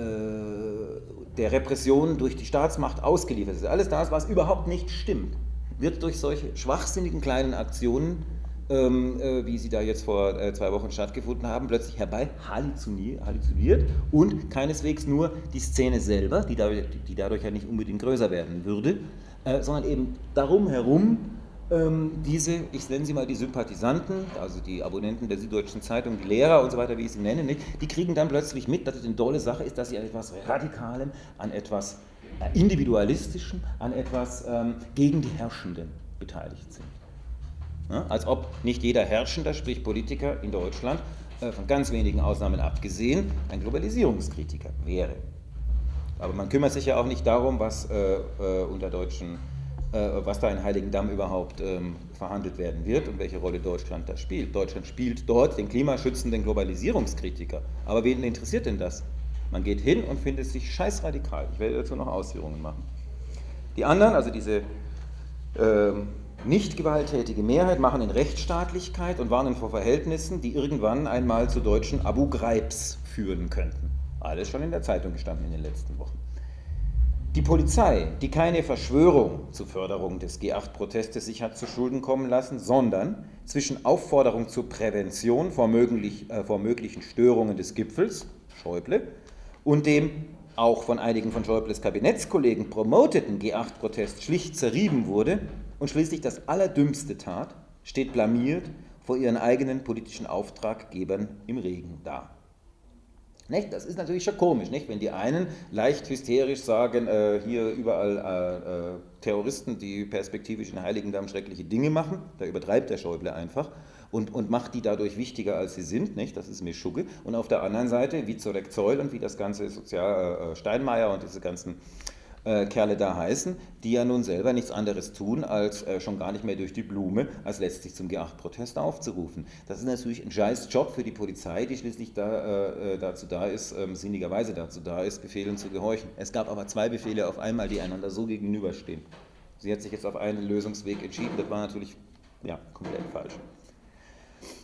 Repression durch die Staatsmacht ausgeliefert ist. Alles das, was überhaupt nicht stimmt, wird durch solche schwachsinnigen kleinen Aktionen, wie sie da jetzt vor 2 Wochen stattgefunden haben, plötzlich herbei halluziniert und keineswegs nur die Szene selber, die dadurch ja nicht unbedingt größer werden würde, sondern eben darum herum diese, ich nenne sie mal die Sympathisanten, also die Abonnenten der Süddeutschen Zeitung, die Lehrer und so weiter, wie ich sie nenne, nicht, die kriegen dann plötzlich mit, dass es eine tolle Sache ist, dass sie an etwas Radikalem, an etwas Individualistischem, an etwas gegen die Herrschenden beteiligt sind. Ja, als ob nicht jeder Herrschende, sprich Politiker in Deutschland, von ganz wenigen Ausnahmen abgesehen, ein Globalisierungskritiker wäre. Aber man kümmert sich ja auch nicht darum, was was da in Heiligendamm überhaupt verhandelt werden wird und welche Rolle Deutschland da spielt. Deutschland spielt dort den klimaschützenden Globalisierungskritiker. Aber wen interessiert denn das? Man geht hin und findet sich scheißradikal. Ich werde dazu noch Ausführungen machen. Die anderen, also diese nicht gewalttätige Mehrheit, machen in Rechtsstaatlichkeit und warnen vor Verhältnissen, die irgendwann einmal zu deutschen Abu Ghraibs führen könnten. Alles schon in der Zeitung gestanden in den letzten Wochen. Die Polizei, die keine Verschwörung zur Förderung des G8-Protestes sich hat zu Schulden kommen lassen, sondern zwischen Aufforderung zur Prävention vor möglichen Störungen des Gipfels, Schäuble, und dem auch von einigen von Schäubles Kabinettskollegen promoteten G8-Protest schlicht zerrieben wurde und schließlich das Allerdümmste tat, steht blamiert vor ihren eigenen politischen Auftraggebern im Regen da. Nicht? Das ist natürlich schon komisch, nicht? Wenn die einen leicht hysterisch sagen, hier überall Terroristen, die perspektivisch in Heiligendamm schreckliche Dinge machen, da übertreibt der Schäuble einfach und macht die dadurch wichtiger, als sie sind, nicht? Das ist mir Schugge. Und auf der anderen Seite, wie Zorek Zeul und wie das ganze Steinmeier und diese ganzen Kerle da heißen, die ja nun selber nichts anderes tun, als schon gar nicht mehr durch die Blume, als letztlich zum G8-Protest aufzurufen. Das ist natürlich ein scheiß Job für die Polizei, die schließlich dazu da ist, sinnigerweise dazu da ist, Befehlen zu gehorchen. Es gab aber 2 Befehle auf einmal, die einander so gegenüberstehen. Sie hat sich jetzt auf einen Lösungsweg entschieden, das war natürlich komplett falsch.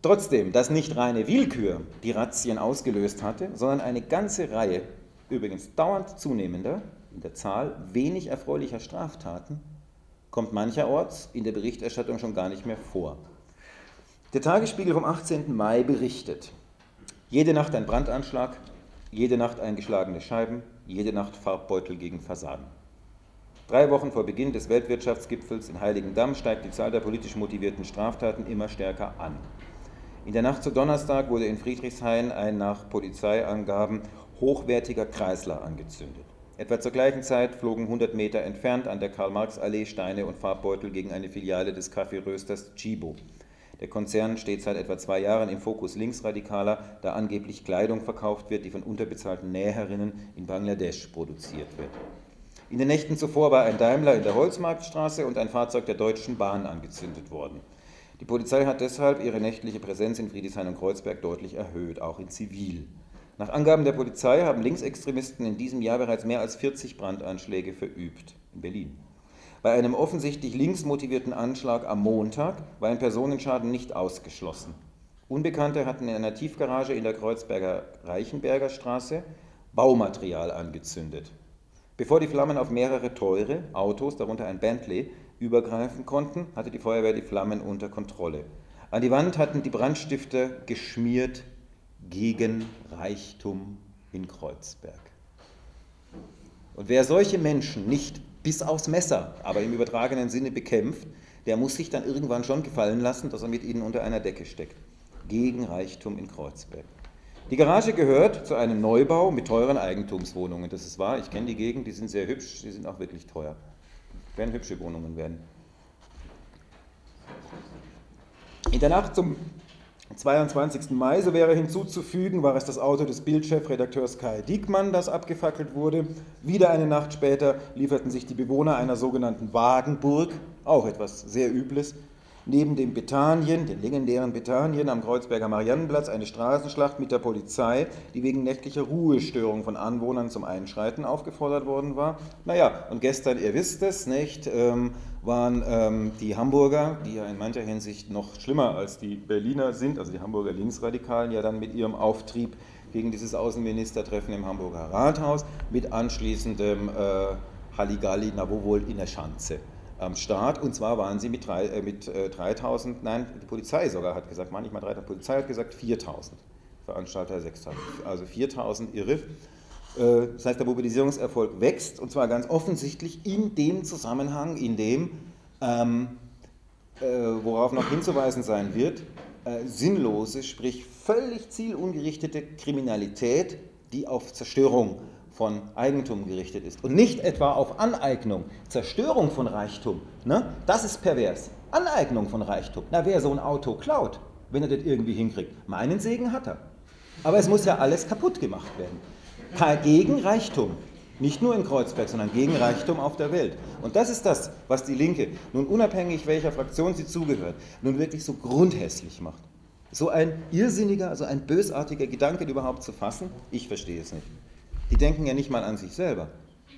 Trotzdem, dass nicht reine Willkür die Razzien ausgelöst hatte, sondern eine ganze Reihe, übrigens dauernd zunehmender, in der Zahl wenig erfreulicher Straftaten, kommt mancherorts in der Berichterstattung schon gar nicht mehr vor. Der Tagesspiegel vom 18. Mai berichtet: Jede Nacht ein Brandanschlag, jede Nacht eingeschlagene Scheiben, jede Nacht Farbbeutel gegen Fassaden. 3 Wochen vor Beginn des Weltwirtschaftsgipfels in Heiligendamm steigt die Zahl der politisch motivierten Straftaten immer stärker an. In der Nacht zu Donnerstag wurde in Friedrichshain ein nach Polizeiangaben hochwertiger Kreisler angezündet. Etwa zur gleichen Zeit flogen 100 Meter entfernt an der Karl-Marx-Allee Steine und Farbbeutel gegen eine Filiale des Kaffeerösters Tchibo. Der Konzern steht seit etwa 2 Jahren im Fokus Linksradikaler, da angeblich Kleidung verkauft wird, die von unterbezahlten Näherinnen in Bangladesch produziert wird. In den Nächten zuvor war ein Daimler in der Holzmarktstraße und ein Fahrzeug der Deutschen Bahn angezündet worden. Die Polizei hat deshalb ihre nächtliche Präsenz in Friedrichshain und Kreuzberg deutlich erhöht, auch in Zivil. Nach Angaben der Polizei haben Linksextremisten in diesem Jahr bereits mehr als 40 Brandanschläge verübt, in Berlin. Bei einem offensichtlich linksmotivierten Anschlag am Montag war ein Personenschaden nicht ausgeschlossen. Unbekannte hatten in einer Tiefgarage in der Kreuzberger Reichenberger Straße Baumaterial angezündet. Bevor die Flammen auf mehrere teure Autos, darunter ein Bentley, übergreifen konnten, hatte die Feuerwehr die Flammen unter Kontrolle. An die Wand hatten die Brandstifter geschmiert: gegen Reichtum in Kreuzberg. Und wer solche Menschen nicht bis aufs Messer, aber im übertragenen Sinne bekämpft, der muss sich dann irgendwann schon gefallen lassen, dass er mit ihnen unter einer Decke steckt. Gegen Reichtum in Kreuzberg. Die Garage gehört zu einem Neubau mit teuren Eigentumswohnungen. Das ist wahr, ich kenne die Gegend, die sind sehr hübsch, die sind auch wirklich teuer. Werden hübsche Wohnungen werden. In der Nacht zum 22. Mai, so wäre hinzuzufügen, war es das Auto des Bild-Chefredakteurs Kai Diekmann, das abgefackelt wurde. Wieder eine Nacht später lieferten sich die Bewohner einer sogenannten Wagenburg, auch etwas sehr Übles, neben dem Bethanien, den legendären Bethanien am Kreuzberger Mariannenplatz, eine Straßenschlacht mit der Polizei, die wegen nächtlicher Ruhestörung von Anwohnern zum Einschreiten aufgefordert worden war. Naja, und gestern, ihr wisst es, nicht, waren die Hamburger, die ja in mancher Hinsicht noch schlimmer als die Berliner sind, also die Hamburger Linksradikalen, ja dann mit ihrem Auftrieb gegen dieses Außenministertreffen im Hamburger Rathaus mit anschließendem Halligalli, na wo wohl, in der Schanze am Start, und zwar waren sie mit 3000, nein, die Polizei sogar hat gesagt, manchmal 3000, die Polizei hat gesagt 4000, Veranstalter 6000, also 4000 Irre. Das heißt, der Mobilisierungserfolg wächst, und zwar ganz offensichtlich in dem Zusammenhang, in dem, worauf noch hinzuweisen sein wird, sinnlose, sprich völlig zielungerichtete Kriminalität, die auf Zerstörung von Eigentum gerichtet ist und nicht etwa auf Aneignung, Zerstörung von Reichtum. Ne? Das ist pervers. Aneignung von Reichtum. Na, wer so ein Auto klaut, wenn er das irgendwie hinkriegt, meinen Segen hat er. Aber es muss ja alles kaputt gemacht werden. Gegen Reichtum. Nicht nur in Kreuzberg, sondern gegen Reichtum auf der Welt. Und das ist das, was die Linke, nun unabhängig welcher Fraktion sie zugehört, nun wirklich so grundhässlich macht. So ein irrsinniger, so ein bösartiger Gedanke überhaupt zu fassen, ich verstehe es nicht. Die denken ja nicht mal an sich selber.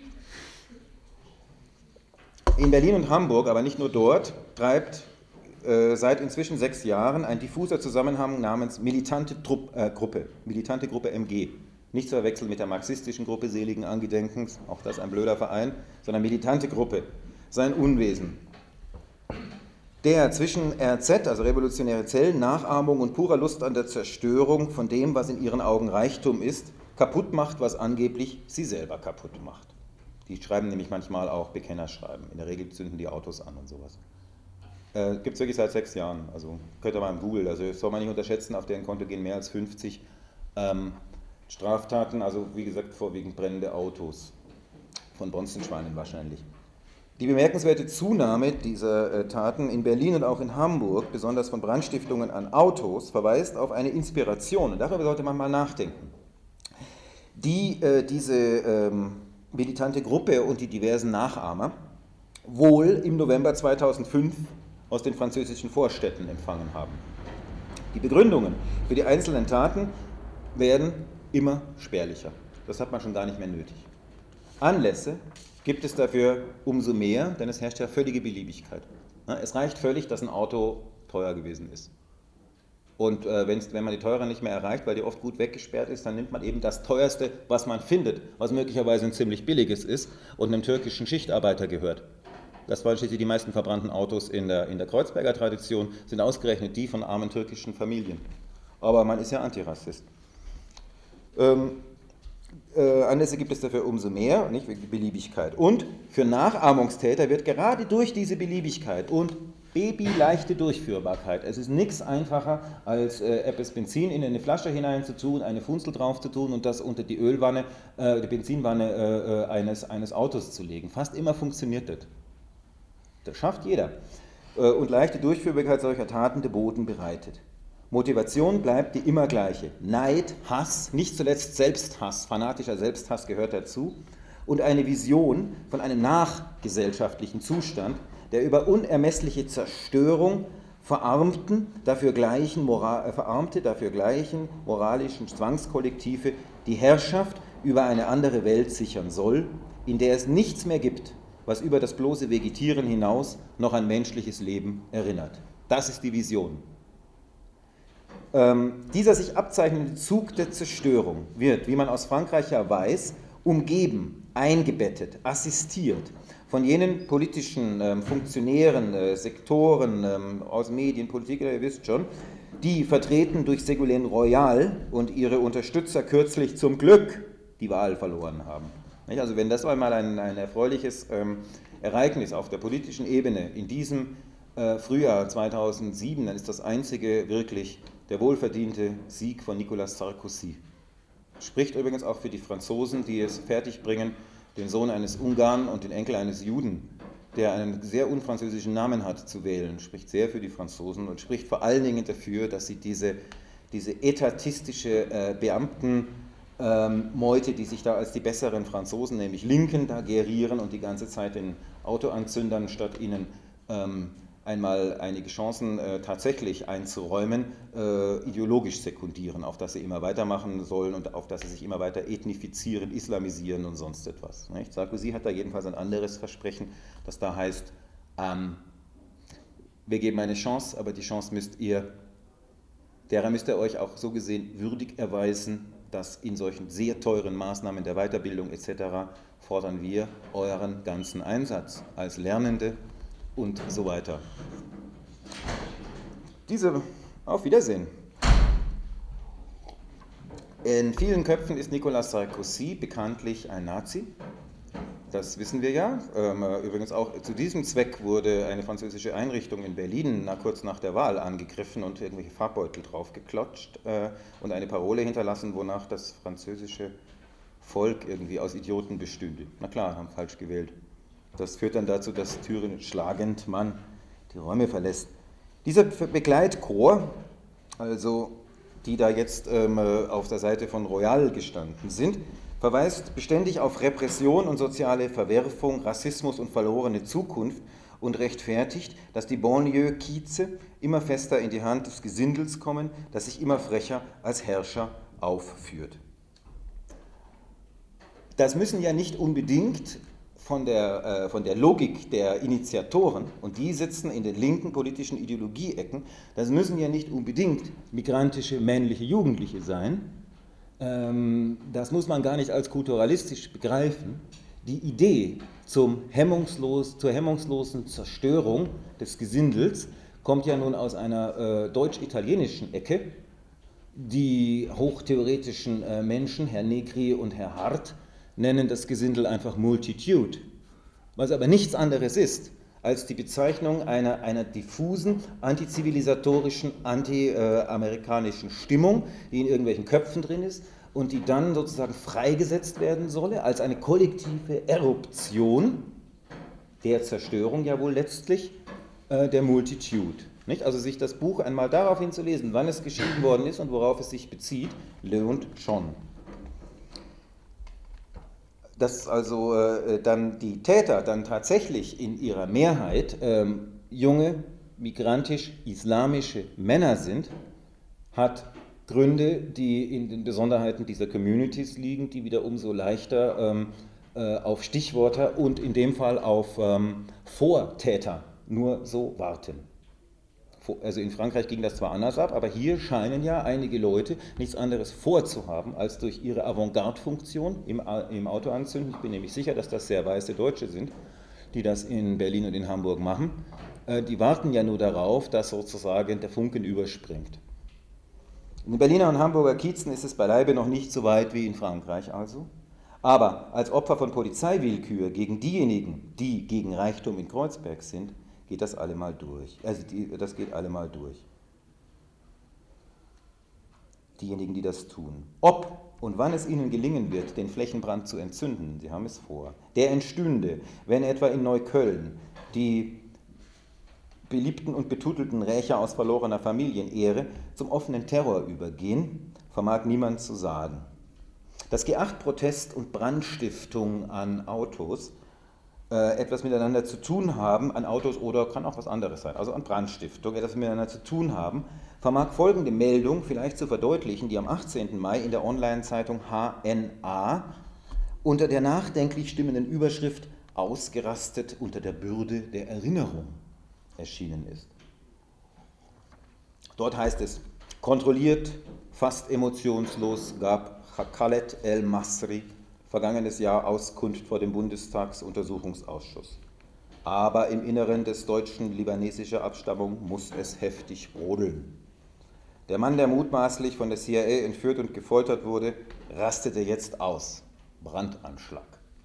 In Berlin und Hamburg, aber nicht nur dort, treibt seit inzwischen 6 Jahren ein diffuser Zusammenhang namens Militante Gruppe MG. Nicht zu verwechseln mit der marxistischen Gruppe seligen Angedenkens, auch das ein blöder Verein, sondern Militante Gruppe, sein Unwesen. Der zwischen RZ, also revolutionäre Zellen, Nachahmung und purer Lust an der Zerstörung von dem, was in ihren Augen Reichtum ist, kaputt macht, was angeblich sie selber kaputt macht. Die schreiben nämlich manchmal auch Bekennerschreiben. In der Regel zünden die Autos an und sowas. Gibt es wirklich seit 6 Jahren. Also könnt ihr mal im Google, also das soll man nicht unterschätzen, auf deren Konto gehen mehr als 50 Straftaten, also wie gesagt vorwiegend brennende Autos. Von Bonzenschweinen wahrscheinlich. Die bemerkenswerte Zunahme dieser Taten in Berlin und auch in Hamburg, besonders von Brandstiftungen an Autos, verweist auf eine Inspiration. Und darüber sollte man mal nachdenken. Diese militante Gruppe und die diversen Nachahmer wohl im November 2005 aus den französischen Vorstädten empfangen haben. Die Begründungen für die einzelnen Taten werden immer spärlicher. Das hat man schon gar nicht mehr nötig. Anlässe gibt es dafür umso mehr, denn es herrscht ja völlige Beliebigkeit. Es reicht völlig, dass ein Auto teuer gewesen ist. Und wenn man die teure nicht mehr erreicht, weil die oft gut weggesperrt ist, dann nimmt man eben das teuerste, was man findet, was möglicherweise ein ziemlich billiges ist und einem türkischen Schichtarbeiter gehört. Das waren schließlich die meisten verbrannten Autos in der Kreuzberger Tradition, sind ausgerechnet die von armen türkischen Familien. Aber man ist ja Antirassist. Anlässe gibt es dafür umso mehr, nicht? Beliebigkeit. Und für Nachahmungstäter wird gerade durch diese Beliebigkeit und babyleichte Durchführbarkeit, es ist nichts einfacher, als etwas Benzin in eine Flasche hineinzutun, eine Funzel drauf zu tun und das unter die Ölwanne, die Benzinwanne eines Autos zu legen. Fast immer funktioniert das. Das schafft jeder. Und leichte Durchführbarkeit solcher Taten den Boden bereitet. Motivation bleibt die immer gleiche. Neid, Hass, nicht zuletzt Selbsthass, fanatischer Selbsthass gehört dazu. Und eine Vision von einem nachgesellschaftlichen Zustand, der über unermessliche Zerstörung verarmte, dafür gleichen moralischen Zwangskollektive die Herrschaft über eine andere Welt sichern soll, in der es nichts mehr gibt, was über das bloße Vegetieren hinaus noch an menschliches Leben erinnert. Das ist die Vision. Dieser sich abzeichnende Zug der Zerstörung wird, wie man aus Frankreich ja weiß, umgeben, eingebettet, assistiert von jenen politischen Funktionären, Sektoren aus Medien, Politik, ihr wisst schon, die vertreten durch Ségolène Royal und ihre Unterstützer kürzlich zum Glück die Wahl verloren haben. Also wenn das einmal ein erfreuliches Ereignis auf der politischen Ebene in diesem Frühjahr 2007, dann ist das einzige wirklich der wohlverdiente Sieg von Nicolas Sarkozy. Spricht übrigens auch für die Franzosen, die es fertigbringen, den Sohn eines Ungarn und den Enkel eines Juden, der einen sehr unfranzösischen Namen hat, zu wählen. Spricht sehr für die Franzosen und spricht vor allen Dingen dafür, dass sie diese etatistische Beamtenmeute, die sich da als die besseren Franzosen, nämlich Linken, da gerieren und die ganze Zeit den Autoanzündern statt ihnen einmal einige Chancen tatsächlich einzuräumen, ideologisch sekundieren, auf dass sie immer weitermachen sollen und auf dass sie sich immer weiter ethnifizieren, islamisieren und sonst etwas. Nicht? Sarkozy hat da jedenfalls ein anderes Versprechen, das da heißt, wir geben eine Chance, aber die Chance derer müsst ihr euch auch so gesehen würdig erweisen, dass in solchen sehr teuren Maßnahmen der Weiterbildung etc. fordern wir euren ganzen Einsatz als Lernende und so weiter. Auf Wiedersehen. In vielen Köpfen ist Nicolas Sarkozy bekanntlich ein Nazi. Das wissen wir ja. Übrigens auch zu diesem Zweck wurde eine französische Einrichtung in Berlin kurz nach der Wahl angegriffen und irgendwelche Farbbeutel draufgeklatscht und eine Parole hinterlassen, wonach das französische Volk irgendwie aus Idioten bestünde. Na klar, haben falsch gewählt. Das führt dann dazu, dass Türen schlagend man die Räume verlässt. Dieser Begleitchor, also die da jetzt auf der Seite von Royal gestanden sind, verweist beständig auf Repression und soziale Verwerfung, Rassismus und verlorene Zukunft und rechtfertigt, dass die Banlieue-Kieze immer fester in die Hand des Gesindels kommen, das sich immer frecher als Herrscher aufführt. Das müssen ja nicht unbedingt von der Logik der Initiatoren, und die sitzen in den linken politischen Ideologieecken, das müssen ja nicht unbedingt migrantische männliche Jugendliche sein, das muss man gar nicht als kulturalistisch begreifen. Die Idee zur hemmungslosen Zerstörung des Gesindels kommt ja nun aus einer deutsch-italienischen Ecke. Die hochtheoretischen Menschen, Herr Negri und Herr Hart, nennen das Gesindel einfach Multitude, was aber nichts anderes ist als die Bezeichnung einer diffusen, antizivilisatorischen, anti-amerikanischen Stimmung, die in irgendwelchen Köpfen drin ist und die dann sozusagen freigesetzt werden solle als eine kollektive Eruption der Zerstörung ja wohl letztlich der Multitude. Nicht? Also sich das Buch einmal daraufhin zu lesen, wann es geschrieben worden ist und worauf es sich bezieht, lohnt schon. Dass also dann die Täter dann tatsächlich in ihrer Mehrheit junge, migrantisch-islamische Männer sind, hat Gründe, die in den Besonderheiten dieser Communities liegen, die wieder umso leichter auf Stichworte und in dem Fall auf Vortäter nur so warten. Also in Frankreich ging das zwar anders ab, aber hier scheinen ja einige Leute nichts anderes vorzuhaben, als durch ihre Avantgarde-Funktion im Auto anzünden. Ich bin nämlich sicher, dass das sehr weiße Deutsche sind, die das in Berlin und in Hamburg machen. Die warten ja nur darauf, dass sozusagen der Funken überspringt. In den Berliner und Hamburger Kiezen ist es beileibe noch nicht so weit wie in Frankreich also. Aber als Opfer von Polizeiwillkür gegen diejenigen, die gegen Reichtum in Kreuzberg sind, geht das allemal durch. Das geht allemal durch. Diejenigen, die das tun. Ob und wann es ihnen gelingen wird, den Flächenbrand zu entzünden, sie haben es vor, der entstünde, wenn etwa in Neukölln die beliebten und betutelten Rächer aus verlorener Familienehre zum offenen Terror übergehen, vermag niemand zu sagen. Dass G8-Protest und Brandstiftung an Autos etwas miteinander zu tun haben, an Autos oder kann auch was anderes sein, also an Brandstiftung, etwas miteinander zu tun haben, vermag folgende Meldung vielleicht zu verdeutlichen, die am 18. Mai in der Online-Zeitung HNA unter der nachdenklich stimmenden Überschrift "Ausgerastet unter der Bürde der Erinnerung" erschienen ist. Dort heißt es: Kontrolliert, fast emotionslos gab Khaled El-Masri vergangenes Jahr Auskunft vor dem Bundestagsuntersuchungsausschuss. Aber im Inneren des Deutschen libanesischer Abstammung muss es heftig brodeln. Der Mann, der mutmaßlich von der CIA entführt und gefoltert wurde, rastete jetzt aus. Brandanschlag.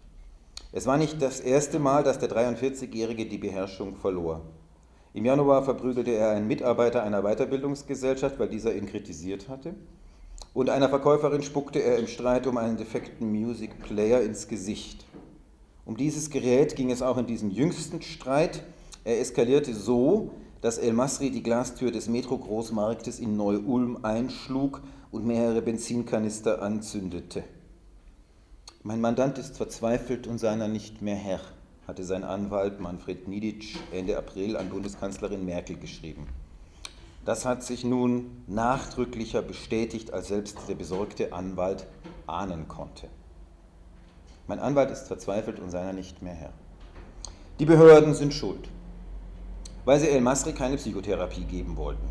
Es war nicht das erste Mal, dass der 43-Jährige die Beherrschung verlor. Im Januar verprügelte er einen Mitarbeiter einer Weiterbildungsgesellschaft, weil dieser ihn kritisiert hatte. Und einer Verkäuferin spuckte er im Streit um einen defekten Music Player ins Gesicht. Um dieses Gerät ging es auch in diesem jüngsten Streit. Er eskalierte so, dass El-Masri die Glastür des Metro-Großmarktes in Neu-Ulm einschlug und mehrere Benzinkanister anzündete. Mein Mandant ist verzweifelt und seiner nicht mehr Herr, hatte sein Anwalt Manfred Niedic Ende April an Bundeskanzlerin Merkel geschrieben. Das hat sich nun nachdrücklicher bestätigt, als selbst der besorgte Anwalt ahnen konnte. Mein Anwalt ist verzweifelt und seiner nicht mehr Herr. Die Behörden sind schuld, weil sie El-Masri keine Psychotherapie geben wollten.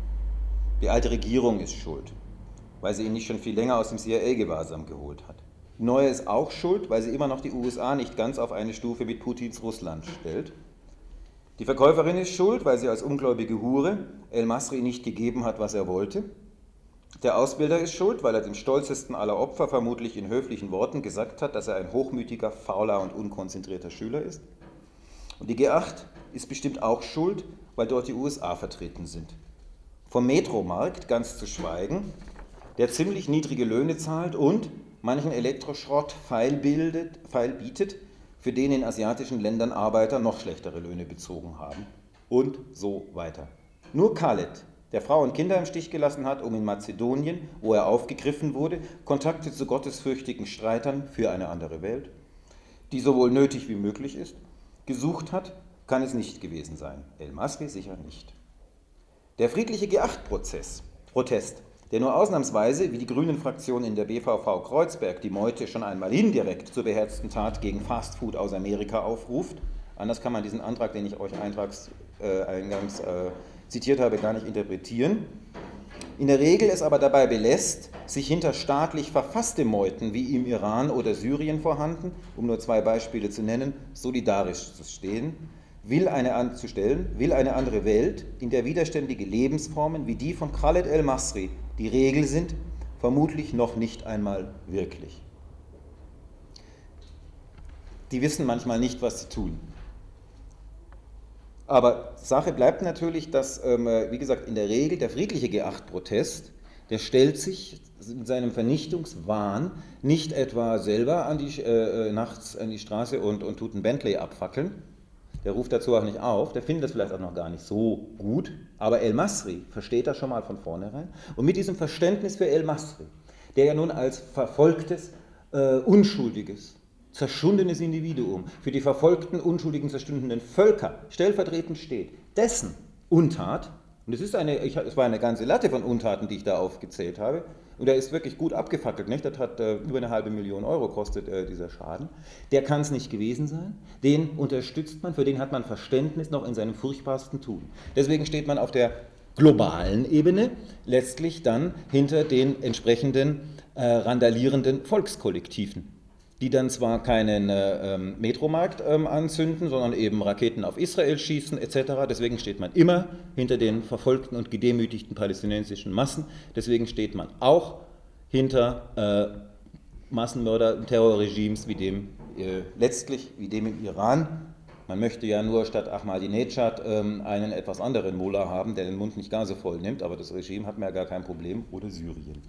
Die alte Regierung ist schuld, weil sie ihn nicht schon viel länger aus dem CIA-Gewahrsam geholt hat. Die neue ist auch schuld, weil sie immer noch die USA nicht ganz auf eine Stufe mit Putins Russland stellt. Die Verkäuferin ist schuld, weil sie als ungläubige Hure El-Masri nicht gegeben hat, was er wollte. Der Ausbilder ist schuld, weil er dem stolzesten aller Opfer vermutlich in höflichen Worten gesagt hat, dass er ein hochmütiger, fauler und unkonzentrierter Schüler ist. Und die G8 ist bestimmt auch schuld, weil dort die USA vertreten sind. Vom Metromarkt ganz zu schweigen, der ziemlich niedrige Löhne zahlt und manchen Elektroschrott feil bietet, für den in asiatischen Ländern Arbeiter noch schlechtere Löhne bezogen haben. Und so weiter. Nur Khaled, der Frau und Kinder im Stich gelassen hat, um in Mazedonien, wo er aufgegriffen wurde, Kontakte zu gottesfürchtigen Streitern für eine andere Welt, die sowohl nötig wie möglich ist, gesucht hat, kann es nicht gewesen sein. El-Masri sicher nicht. Der friedliche G8-Protest, der nur ausnahmsweise, wie die Grünen-Fraktion in der BVV Kreuzberg, die Meute schon einmal indirekt zur beherzten Tat gegen Fastfood aus Amerika aufruft, anders kann man diesen Antrag, den ich euch eingangs zitiert habe, gar nicht interpretieren, in der Regel es aber dabei belässt, sich hinter staatlich verfasste Meuten wie im Iran oder Syrien vorhanden, um nur zwei Beispiele zu nennen, solidarisch zu stellen, will eine andere Welt, in der widerständige Lebensformen wie die von Khaled El-Masri die Regel sind, vermutlich noch nicht einmal wirklich. Die wissen manchmal nicht, was sie tun. Aber Sache bleibt natürlich, dass, wie gesagt, in der Regel der friedliche G8-Protest, der stellt sich in seinem Vernichtungswahn nicht etwa selber nachts an die Straße und tut einen Bentley abfackeln. Der ruft dazu auch nicht auf, der findet das vielleicht auch noch gar nicht so gut, aber El-Masri versteht das schon mal von vornherein. Und mit diesem Verständnis für El-Masri, der ja nun als verfolgtes, unschuldiges, zerschundenes Individuum für die verfolgten, unschuldigen, zerstundenen Völker stellvertretend steht, dessen Untat, und es war eine ganze Latte von Untaten, die ich da aufgezählt habe, und der ist wirklich gut abgefackelt, nicht? Das hat über 500.000 Euro kostet dieser Schaden, der kann es nicht gewesen sein, den unterstützt man, für den hat man Verständnis noch in seinem furchtbarsten Tun. Deswegen steht man auf der globalen Ebene letztlich dann hinter den entsprechenden randalierenden Volkskollektiven, die dann zwar keinen Metromarkt anzünden, sondern eben Raketen auf Israel schießen etc. Deswegen steht man immer hinter den verfolgten und gedemütigten palästinensischen Massen. Deswegen steht man auch hinter Massenmörder, Terrorregimes wie dem letztlich wie dem im Iran. Man möchte ja nur statt Ahmadinejad einen etwas anderen Mullah haben, der den Mund nicht gar so voll nimmt, aber das Regime hat mir ja gar kein Problem. Oder Syrien.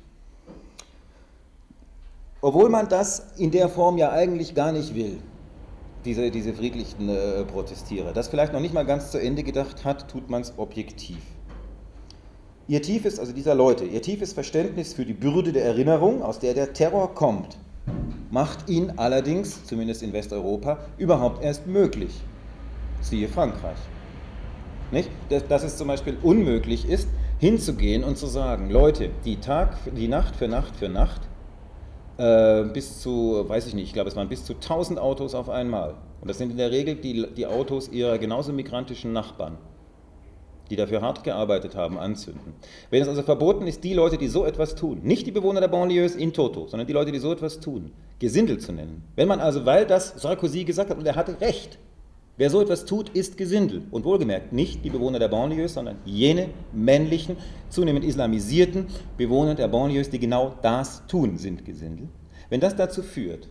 Obwohl man das in der Form ja eigentlich gar nicht will, diese friedlichen Protestierer, das vielleicht noch nicht mal ganz zu Ende gedacht hat, tut man es objektiv. Ihr tiefes, also dieser Leute, ihr tiefes Verständnis für die Bürde der Erinnerung, aus der der Terror kommt, macht ihn allerdings, zumindest in Westeuropa, überhaupt erst möglich. Siehe Frankreich. Nicht? Dass es zum Beispiel unmöglich ist, hinzugehen und zu sagen, Leute, die Nacht für Nacht für Nacht, bis zu, weiß ich nicht, ich glaube es waren bis zu 1000 Autos auf einmal. Und das sind in der Regel die Autos ihrer genauso migrantischen Nachbarn, die dafür hart gearbeitet haben, anzünden. Wenn es also verboten ist, die Leute, die so etwas tun, nicht die Bewohner der Banlieues in toto, sondern die Leute, die so etwas tun, Gesindel zu nennen. Wenn man also, weil das Sarkozy gesagt hat, und er hatte recht, wer so etwas tut, ist Gesindel. Und wohlgemerkt, nicht die Bewohner der Banlieues, sondern jene männlichen, zunehmend islamisierten Bewohner der Banlieues, die genau das tun, sind Gesindel. Wenn das dazu führt,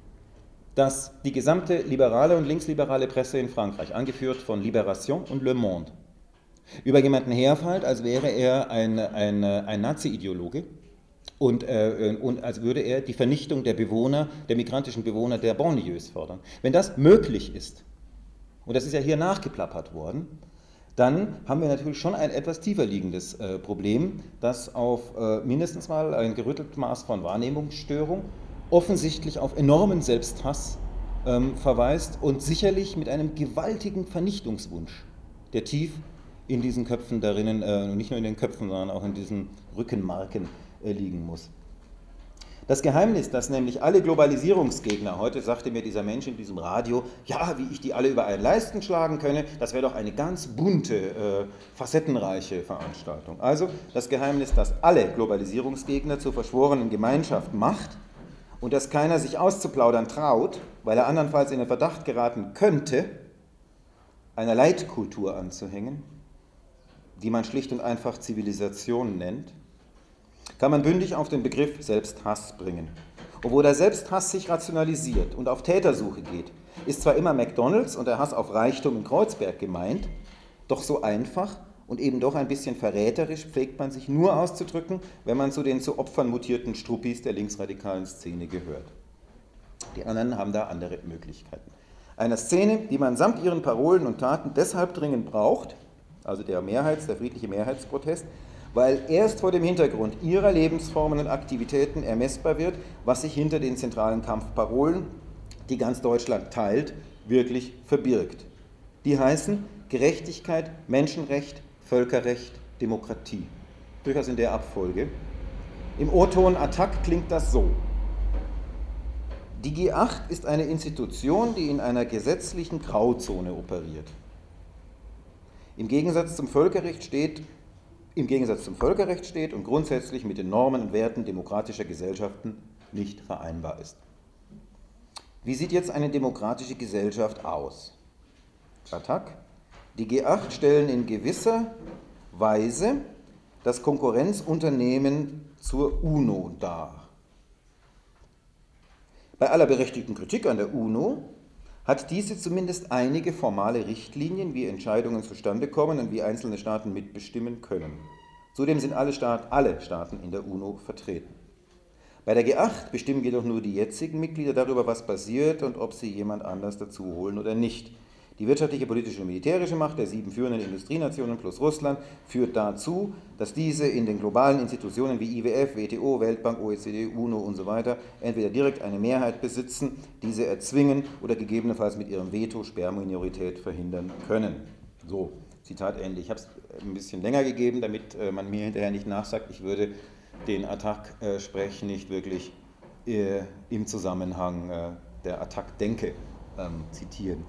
dass die gesamte liberale und linksliberale Presse in Frankreich, angeführt von Libération und Le Monde, über jemanden herfällt, als wäre er ein Nazi-Ideologe und als würde er die Vernichtung der migrantischen Bewohner der Banlieues fordern. Wenn das möglich ist, und das ist ja hier nachgeplappert worden, dann haben wir natürlich schon ein etwas tiefer liegendes Problem, das auf mindestens mal ein gerütteltes Maß von Wahrnehmungsstörung, offensichtlich auf enormen Selbsthass verweist und sicherlich mit einem gewaltigen Vernichtungswunsch, der tief in diesen Köpfen darinnen, nicht nur in den Köpfen, sondern auch in diesen Rückenmarken liegen muss. Das Geheimnis, dass nämlich alle Globalisierungsgegner, heute sagte mir dieser Mensch in diesem Radio, ja, wie ich die alle über einen Leisten schlagen könne, das wäre doch eine ganz bunte, facettenreiche Veranstaltung. Also das Geheimnis, dass alle Globalisierungsgegner zur verschworenen Gemeinschaft macht und dass keiner sich auszuplaudern traut, weil er andernfalls in den Verdacht geraten könnte, einer Leitkultur anzuhängen, die man schlicht und einfach Zivilisation nennt, kann man bündig auf den Begriff Selbsthass bringen. Obwohl der Selbsthass sich rationalisiert und auf Tätersuche geht, ist zwar immer McDonald's und der Hass auf Reichtum in Kreuzberg gemeint, doch so einfach und eben doch ein bisschen verräterisch pflegt man sich nur auszudrücken, wenn man zu den zu Opfern mutierten Struppis der linksradikalen Szene gehört. Die anderen haben da andere Möglichkeiten. Einer Szene, die man samt ihren Parolen und Taten deshalb dringend braucht, also der friedliche Mehrheitsprotest, weil erst vor dem Hintergrund ihrer Lebensformen und Aktivitäten ermessbar wird, was sich hinter den zentralen Kampfparolen, die ganz Deutschland teilt, wirklich verbirgt. Die heißen Gerechtigkeit, Menschenrecht, Völkerrecht, Demokratie. Durchaus in der Abfolge. Im O-Ton Attac klingt das so. Die G8 ist eine Institution, die in einer gesetzlichen Grauzone operiert. Im Gegensatz zum Völkerrecht steht und grundsätzlich mit den Normen und Werten demokratischer Gesellschaften nicht vereinbar ist. Wie sieht jetzt eine demokratische Gesellschaft aus? Attac. Die G8 stellen in gewisser Weise das Konkurrenzunternehmen zur UNO dar. Bei aller berechtigten Kritik an der UNO hat diese zumindest einige formale Richtlinien, wie Entscheidungen zustande kommen und wie einzelne Staaten mitbestimmen können. Zudem sind alle Staaten in der UNO vertreten. Bei der G8 bestimmen jedoch nur die jetzigen Mitglieder darüber, was passiert und ob sie jemand anders dazu holen oder nicht. Die wirtschaftliche, politische und militärische Macht der 7 führenden Industrienationen plus Russland führt dazu, dass diese in den globalen Institutionen wie IWF, WTO, Weltbank, OECD, UNO und so weiter entweder direkt eine Mehrheit besitzen, diese erzwingen oder gegebenenfalls mit ihrem Veto Sperrminorität verhindern können. So, Zitat Ende. Ich habe es ein bisschen länger gegeben, damit man mir hinterher nicht nachsagt, ich würde den Attac-Sprech nicht wirklich im Zusammenhang der Attac-Denke zitieren.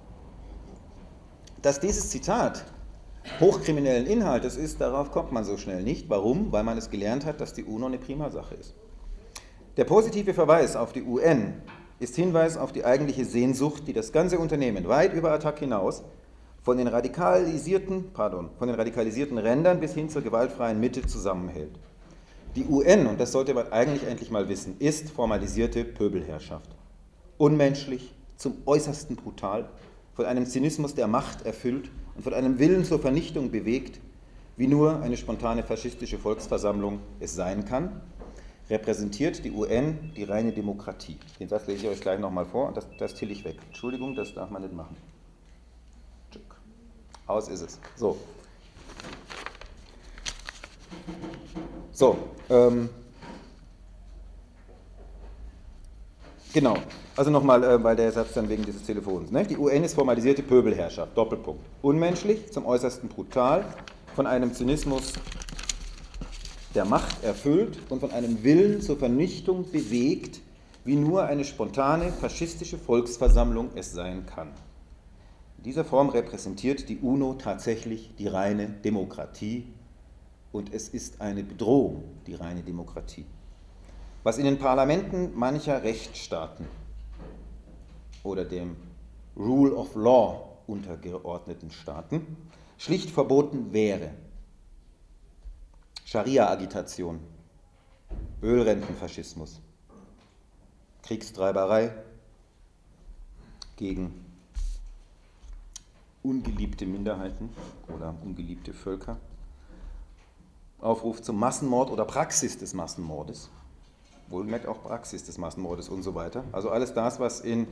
Dass dieses Zitat hochkriminellen Inhaltes ist, darauf kommt man so schnell nicht. Warum? Weil man es gelernt hat, dass die UNO eine Primasache ist. Der positive Verweis auf die UN ist Hinweis auf die eigentliche Sehnsucht, die das ganze Unternehmen weit über Attac hinaus von den radikalisierten Rändern bis hin zur gewaltfreien Mitte zusammenhält. Die UN, und das sollte man eigentlich endlich mal wissen, ist formalisierte Pöbelherrschaft. Unmenschlich, zum Äußersten brutal, von einem Zynismus der Macht erfüllt und von einem Willen zur Vernichtung bewegt, wie nur eine spontane faschistische Volksversammlung es sein kann, repräsentiert die UN die reine Demokratie. Den Satz lese ich euch gleich nochmal vor und das till ich weg. Entschuldigung, das darf man nicht machen. Aus ist es. Genau. Also nochmal, weil der Satz dann wegen dieses Telefons. Ne? Die UN ist formalisierte Pöbelherrschaft. Doppelpunkt. Unmenschlich, zum Äußersten brutal, von einem Zynismus der Macht erfüllt und von einem Willen zur Vernichtung bewegt, wie nur eine spontane faschistische Volksversammlung es sein kann. In dieser Form repräsentiert die UNO tatsächlich die reine Demokratie und es ist eine Bedrohung, die reine Demokratie. Was in den Parlamenten mancher Rechtsstaaten oder dem Rule of Law untergeordneten Staaten schlicht verboten wäre. Scharia-Agitation, Ölrentenfaschismus, Kriegstreiberei gegen ungeliebte Minderheiten oder ungeliebte Völker, Aufruf zum Massenmord oder Praxis des Massenmordes, wohlgemerkt auch Praxis des Massenmordes und so weiter. Also alles das, was in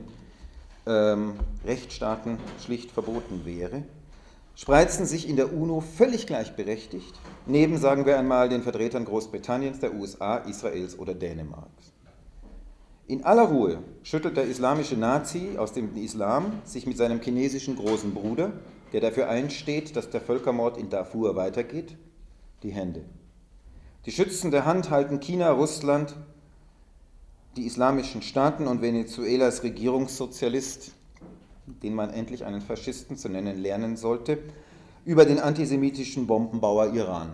Rechtsstaaten schlicht verboten wäre, spreizen sich in der UNO völlig gleichberechtigt, neben, sagen wir einmal, den Vertretern Großbritanniens, der USA, Israels oder Dänemarks. In aller Ruhe schüttelt der islamische Nazi aus dem Islam sich mit seinem chinesischen großen Bruder, der dafür einsteht, dass der Völkermord in Darfur weitergeht, die Hände. Die schützende Hand halten China, Russland, die islamischen Staaten und Venezuelas Regierungssozialist, den man endlich einen Faschisten zu nennen lernen sollte, über den antisemitischen Bombenbauer Iran.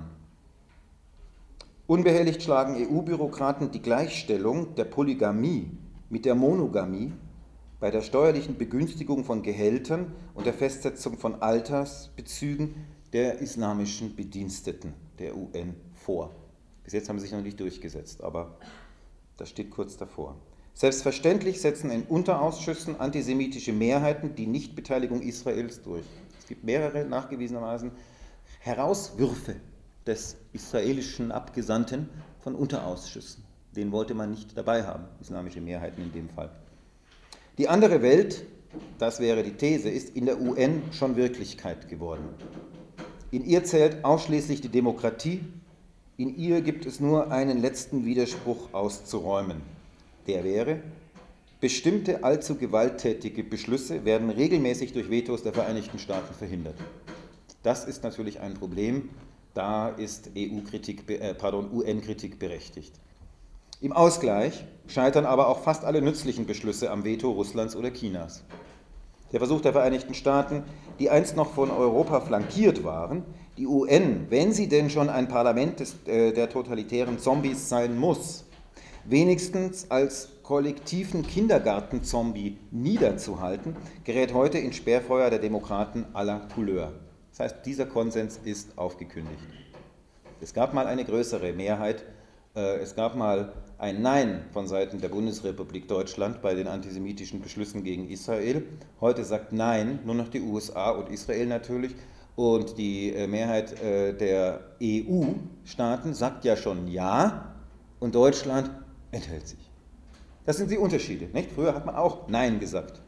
Unbehelligt schlagen EU-Bürokraten die Gleichstellung der Polygamie mit der Monogamie bei der steuerlichen Begünstigung von Gehältern und der Festsetzung von Altersbezügen der islamischen Bediensteten der UN vor. Bis jetzt haben sie sich noch nicht durchgesetzt, aber das steht kurz davor. Selbstverständlich setzen in Unterausschüssen antisemitische Mehrheiten die Nichtbeteiligung Israels durch. Es gibt mehrere nachgewiesenermaßen Herauswürfe des israelischen Abgesandten von Unterausschüssen. Den wollte man nicht dabei haben, islamische Mehrheiten in dem Fall. Die andere Welt, das wäre die These, ist in der UN schon Wirklichkeit geworden. In ihr zählt ausschließlich die Demokratie, in ihr gibt es nur einen letzten Widerspruch auszuräumen. Der wäre, bestimmte allzu gewalttätige Beschlüsse werden regelmäßig durch Vetos der Vereinigten Staaten verhindert. Das ist natürlich ein Problem, da ist UN-Kritik berechtigt. Im Ausgleich scheitern aber auch fast alle nützlichen Beschlüsse am Veto Russlands oder Chinas. Der Versuch der Vereinigten Staaten, die einst noch von Europa flankiert waren, die UN, wenn sie denn schon ein Parlament der totalitären Zombies sein muss, wenigstens als kollektiven Kindergartenzombie niederzuhalten, gerät heute in Sperrfeuer der Demokraten aller Couleur. Das heißt, dieser Konsens ist aufgekündigt. Es gab mal eine größere Mehrheit, es gab mal ein Nein von Seiten der Bundesrepublik Deutschland bei den antisemitischen Beschlüssen gegen Israel. Heute sagt Nein nur noch die USA und Israel natürlich. Und die Mehrheit der EU-Staaten sagt ja schon Ja und Deutschland enthält sich. Das sind die Unterschiede. Nicht? Früher hat man auch Nein gesagt.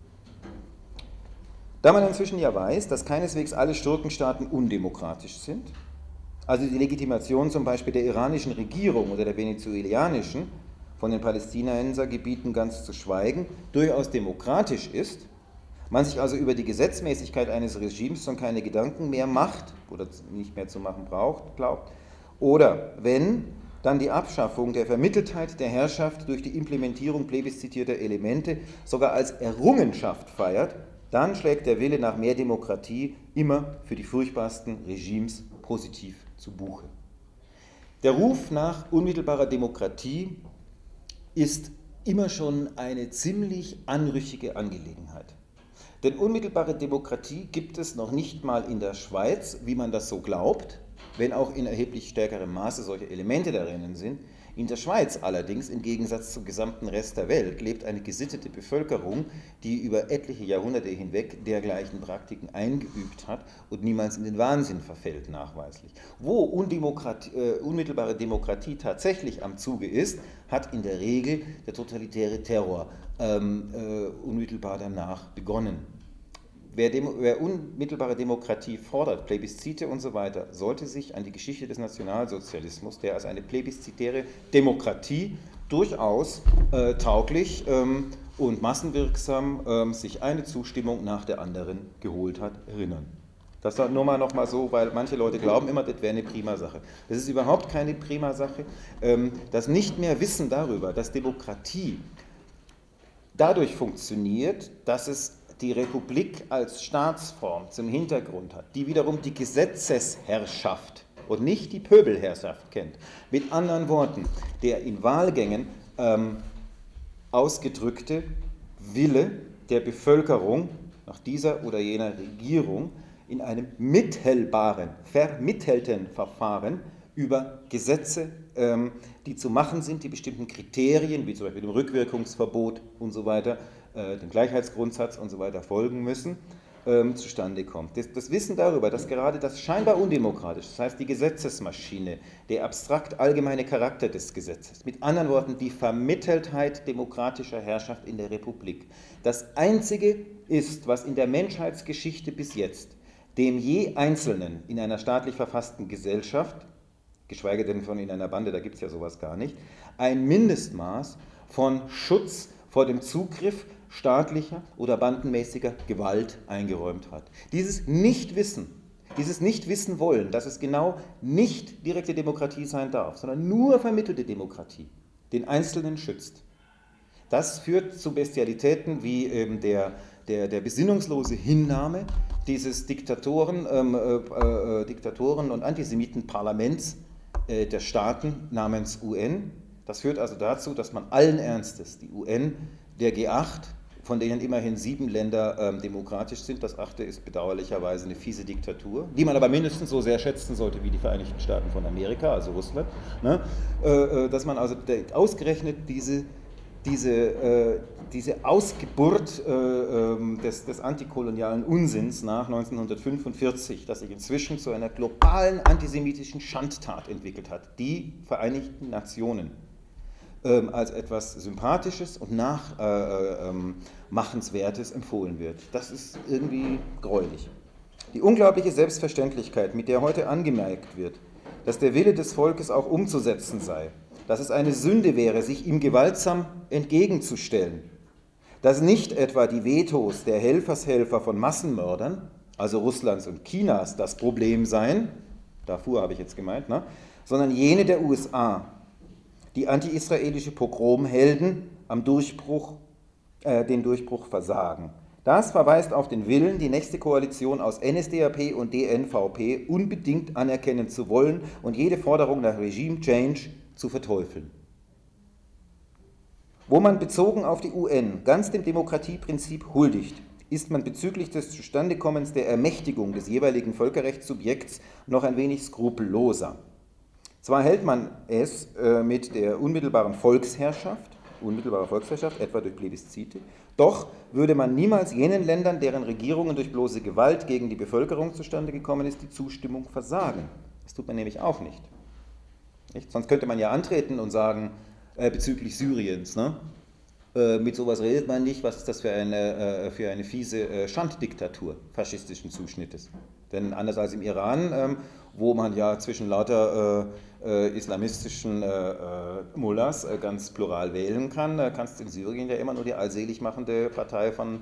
Da man inzwischen ja weiß, dass keineswegs alle Schurkenstaaten undemokratisch sind, also die Legitimation zum Beispiel der iranischen Regierung oder der venezuelanischen, von den Palästinensergebieten ganz zu schweigen, durchaus demokratisch ist, man sich also über die Gesetzmäßigkeit eines Regimes schon keine Gedanken mehr macht oder nicht mehr zu machen glaubt, oder wenn, dann die Abschaffung der Vermitteltheit der Herrschaft durch die Implementierung plebiszitierter Elemente sogar als Errungenschaft feiert, dann schlägt der Wille nach mehr Demokratie immer für die furchtbarsten Regimes positiv zu Buche. Der Ruf nach unmittelbarer Demokratie ist immer schon eine ziemlich anrüchige Angelegenheit. Denn unmittelbare Demokratie gibt es noch nicht mal in der Schweiz, wie man das so glaubt, wenn auch in erheblich stärkerem Maße solche Elemente darin sind. In der Schweiz allerdings, im Gegensatz zum gesamten Rest der Welt, lebt eine gesittete Bevölkerung, die über etliche Jahrhunderte hinweg dergleichen Praktiken eingeübt hat und niemals in den Wahnsinn verfällt, nachweislich. Wo unmittelbare Demokratie tatsächlich am Zuge ist, hat in der Regel der totalitäre Terror unmittelbar danach begonnen. Wer unmittelbare Demokratie fordert, Plebiszite und so weiter, sollte sich an die Geschichte des Nationalsozialismus, der als eine plebiszitäre Demokratie durchaus tauglich und massenwirksam sich eine Zustimmung nach der anderen geholt hat, erinnern. Das nur mal noch mal so, weil manche Leute glauben immer, das wäre eine prima Sache. Das ist überhaupt keine prima Sache. Das Nicht-mehr-Wissen darüber, dass Demokratie dadurch funktioniert, dass es die Republik als Staatsform zum Hintergrund hat, die wiederum die Gesetzesherrschaft und nicht die Pöbelherrschaft kennt. Mit anderen Worten, der in Wahlgängen ausgedrückte Wille der Bevölkerung nach dieser oder jener Regierung in einem vermittelten Verfahren über Gesetze, die zu machen sind, die bestimmten Kriterien, wie zum Beispiel dem Rückwirkungsverbot und so weiter, dem Gleichheitsgrundsatz und so weiter folgen müssen, zustande kommt. Das Wissen darüber, dass gerade das scheinbar undemokratisch, das heißt die Gesetzesmaschine, der abstrakt allgemeine Charakter des Gesetzes, mit anderen Worten die Vermitteltheit demokratischer Herrschaft in der Republik, das Einzige ist, was in der Menschheitsgeschichte bis jetzt dem je Einzelnen in einer staatlich verfassten Gesellschaft, geschweige denn von in einer Bande, da gibt es ja sowas gar nicht, ein Mindestmaß von Schutz vor dem Zugriff staatlicher oder bandenmäßiger Gewalt eingeräumt hat. Dieses Nichtwissen wollen, dass es genau nicht direkte Demokratie sein darf, sondern nur vermittelte Demokratie, den Einzelnen schützt. Das führt zu Bestialitäten wie der besinnungslose Hinnahme dieses Diktatoren und Antisemitenparlaments der Staaten namens UN. Das führt also dazu, dass man allen Ernstes die UN, der G8, von denen immerhin 7 Länder demokratisch sind, das 8. ist bedauerlicherweise eine fiese Diktatur, die man aber mindestens so sehr schätzen sollte wie die Vereinigten Staaten von Amerika, also Russland, ne? Dass man also ausgerechnet diese Ausgeburt des antikolonialen Unsinns nach 1945, das sich inzwischen zu einer globalen antisemitischen Schandtat entwickelt hat, die Vereinigten Nationen als etwas Sympathisches und Nachmachenswertes empfohlen wird. Das ist irgendwie gräulich. Die unglaubliche Selbstverständlichkeit, mit der heute angemerkt wird, dass der Wille des Volkes auch umzusetzen sei, dass es eine Sünde wäre, sich ihm gewaltsam entgegenzustellen, dass nicht etwa die Vetos der Helfershelfer von Massenmördern, also Russlands und Chinas, das Problem seien, Darfur habe ich jetzt gemeint, ne? Sondern jene der USA, die anti-israelische Pogromhelden den Durchbruch versagen. Das verweist auf den Willen, die nächste Koalition aus NSDAP und DNVP unbedingt anerkennen zu wollen und jede Forderung nach Regime-Change zu verteufeln. Wo man bezogen auf die UN ganz dem Demokratieprinzip huldigt, ist man bezüglich des Zustandekommens der Ermächtigung des jeweiligen Völkerrechtssubjekts noch ein wenig skrupelloser. Zwar hält man es mit der unmittelbaren Volksherrschaft, etwa durch Plebiszite, doch würde man niemals jenen Ländern, deren Regierungen durch bloße Gewalt gegen die Bevölkerung zustande gekommen ist, die Zustimmung versagen. Das tut man nämlich auch nicht. Sonst könnte man ja antreten und sagen, bezüglich Syriens, ne? Mit sowas redet man nicht, was ist das für eine fiese Schanddiktatur faschistischen Zuschnittes. Denn anders als im Iran, wo man ja zwischen lauter islamistischen Mullahs ganz plural wählen kann, kannst du in Syrien ja immer nur die allselig machende Partei von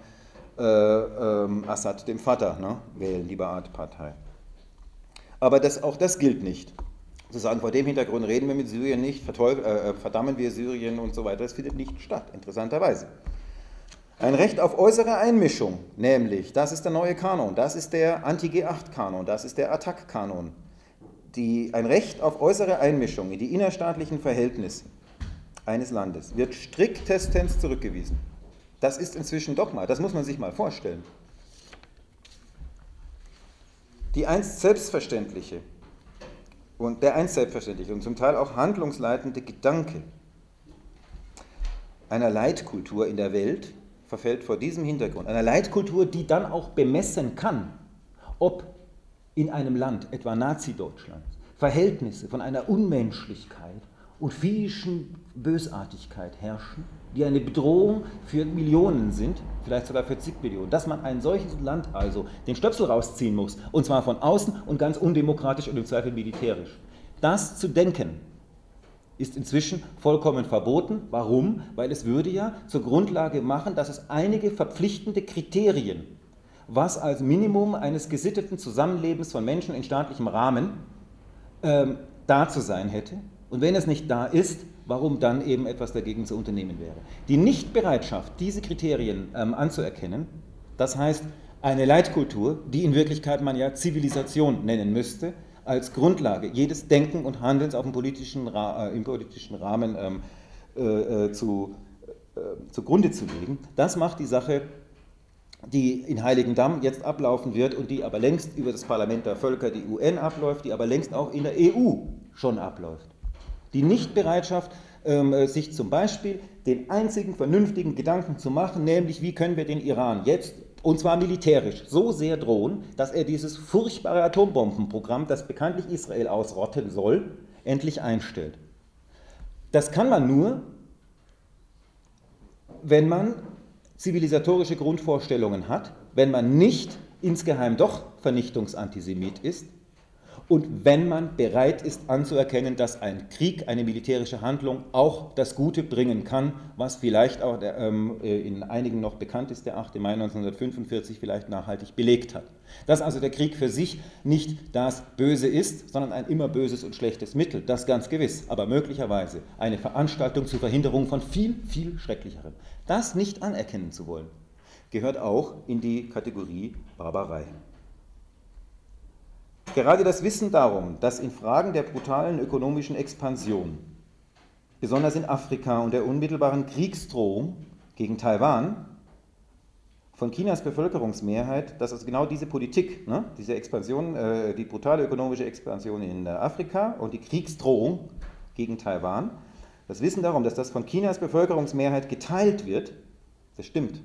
Assad, dem Vater, ne? Wählen, die Baath-Partei. Aber auch das gilt nicht. Zu sagen, vor dem Hintergrund reden wir mit Syrien nicht, verdammen wir Syrien und so weiter, das findet nicht statt, interessanterweise. Ein Recht auf äußere Einmischung, nämlich, das ist der neue Kanon, das ist der Anti-G8-Kanon, das ist der Attac-Kanon. Ein Recht auf äußere Einmischung in die innerstaatlichen Verhältnisse eines Landes wird striktestens zurückgewiesen. Das ist inzwischen Dogma, das muss man sich mal vorstellen. Der einst selbstverständliche und zum Teil auch handlungsleitende Gedanke einer Leitkultur in der Welt verfällt vor diesem Hintergrund. Einer Leitkultur, die dann auch bemessen kann, ob in einem Land, etwa Nazi-Deutschland, Verhältnisse von einer Unmenschlichkeit und viehischen Bösartigkeit herrschen, die eine Bedrohung für Millionen sind, vielleicht sogar für zig Millionen, dass man ein solches Land also den Stöpsel rausziehen muss, und zwar von außen und ganz undemokratisch und im Zweifel militärisch. Das zu denken ist inzwischen vollkommen verboten. Warum? Weil es würde ja zur Grundlage machen, dass es einige verpflichtende Kriterien, was als Minimum eines gesitteten Zusammenlebens von Menschen in staatlichem Rahmen da zu sein hätte. Und wenn es nicht da ist, warum dann eben etwas dagegen zu unternehmen wäre. Die Nichtbereitschaft, diese Kriterien anzuerkennen, das heißt eine Leitkultur, die in Wirklichkeit man ja Zivilisation nennen müsste, als Grundlage jedes Denken und Handelns auf dem im politischen Rahmen zugrunde zu legen, das macht die Sache, die in Heiligendamm jetzt ablaufen wird und die aber längst über das Parlament der Völker, die UN, abläuft, die aber längst auch in der EU schon abläuft. Die Nichtbereitschaft, sich zum Beispiel den einzigen vernünftigen Gedanken zu machen, nämlich wie können wir den Iran jetzt, und zwar militärisch, so sehr drohen, dass er dieses furchtbare Atombombenprogramm, das bekanntlich Israel ausrotten soll, endlich einstellt. Das kann man nur, wenn man zivilisatorische Grundvorstellungen hat, wenn man nicht insgeheim doch Vernichtungsantisemit ist und wenn man bereit ist anzuerkennen, dass ein Krieg, eine militärische Handlung auch das Gute bringen kann, was vielleicht auch in einigen noch bekannt ist, der 8. Mai 1945 vielleicht nachhaltig belegt hat. Dass also der Krieg für sich nicht das Böse ist, sondern ein immer böses und schlechtes Mittel, das ganz gewiss, aber möglicherweise eine Veranstaltung zur Verhinderung von viel, viel Schrecklicherem. Das nicht anerkennen zu wollen, gehört auch in die Kategorie Barbarei. Gerade das Wissen darum, dass in Fragen der brutalen ökonomischen Expansion, besonders in Afrika und der unmittelbaren Kriegsdrohung gegen Taiwan, von Chinas Bevölkerungsmehrheit, dass also genau diese Politik, diese Expansion, die brutale ökonomische Expansion in Afrika und die Kriegsdrohung gegen Taiwan, das Wissen darum, dass das von Chinas Bevölkerungsmehrheit geteilt wird, das stimmt.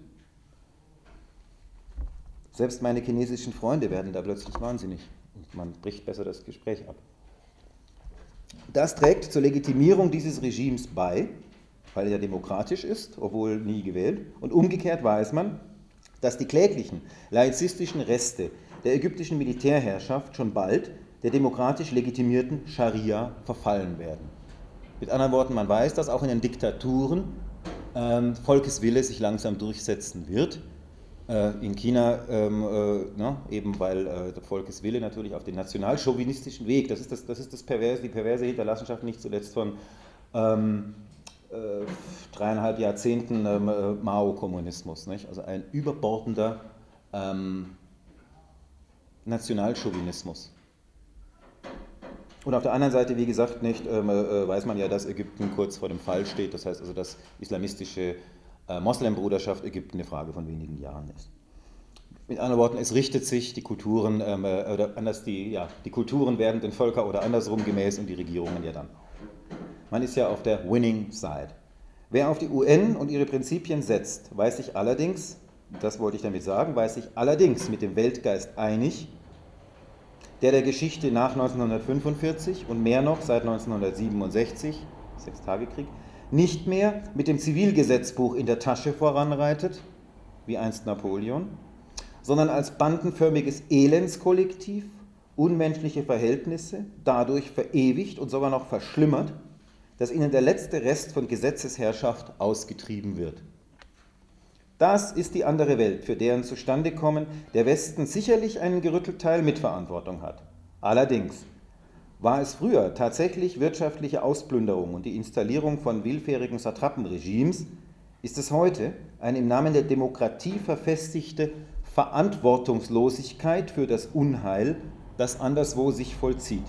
Selbst meine chinesischen Freunde werden da plötzlich wahnsinnig. Und man bricht besser das Gespräch ab. Das trägt zur Legitimierung dieses Regimes bei, weil er ja demokratisch ist, obwohl nie gewählt. Und umgekehrt weiß man, dass die kläglichen, laizistischen Reste der ägyptischen Militärherrschaft schon bald der demokratisch legitimierten Scharia verfallen werden. Mit anderen Worten, man weiß, dass auch in den Diktaturen Volkeswille sich langsam durchsetzen wird. In China, eben weil der Volkeswille natürlich auf den nationalchauvinistischen Weg, das ist die perverse Hinterlassenschaft nicht zuletzt von 3,5 Jahrzehnten Mao-Kommunismus, nicht? Also ein überbordender Nationalchauvinismus. Und auf der anderen Seite, wie gesagt, weiß man ja, dass Ägypten kurz vor dem Fall steht, das heißt also, dass islamistische Moslembruderschaft Ägypten eine Frage von wenigen Jahren ist. Mit anderen Worten, es richtet sich die Kulturen, die Kulturen werden den Völker oder andersrum gemäß und die Regierungen ja dann auch. Man ist ja auf der Winning Side. Wer auf die UN und ihre Prinzipien setzt, weiß sich allerdings, das wollte ich damit sagen, weiß sich allerdings mit dem Weltgeist einig, der Geschichte nach 1945 und mehr noch seit 1967, Sechstagekrieg, nicht mehr mit dem Zivilgesetzbuch in der Tasche voranreitet, wie einst Napoleon, sondern als bandenförmiges Elendskollektiv, unmenschliche Verhältnisse dadurch verewigt und sogar noch verschlimmert, dass ihnen der letzte Rest von Gesetzesherrschaft ausgetrieben wird. Das ist die andere Welt, für deren Zustandekommen der Westen sicherlich einen gerüttelten Teil Mitverantwortung hat. Allerdings, War es früher tatsächlich wirtschaftliche Ausplünderung und die Installierung von willfährigen Satrapenregimes, ist es heute eine im Namen der Demokratie verfestigte Verantwortungslosigkeit für das Unheil, das anderswo sich vollzieht.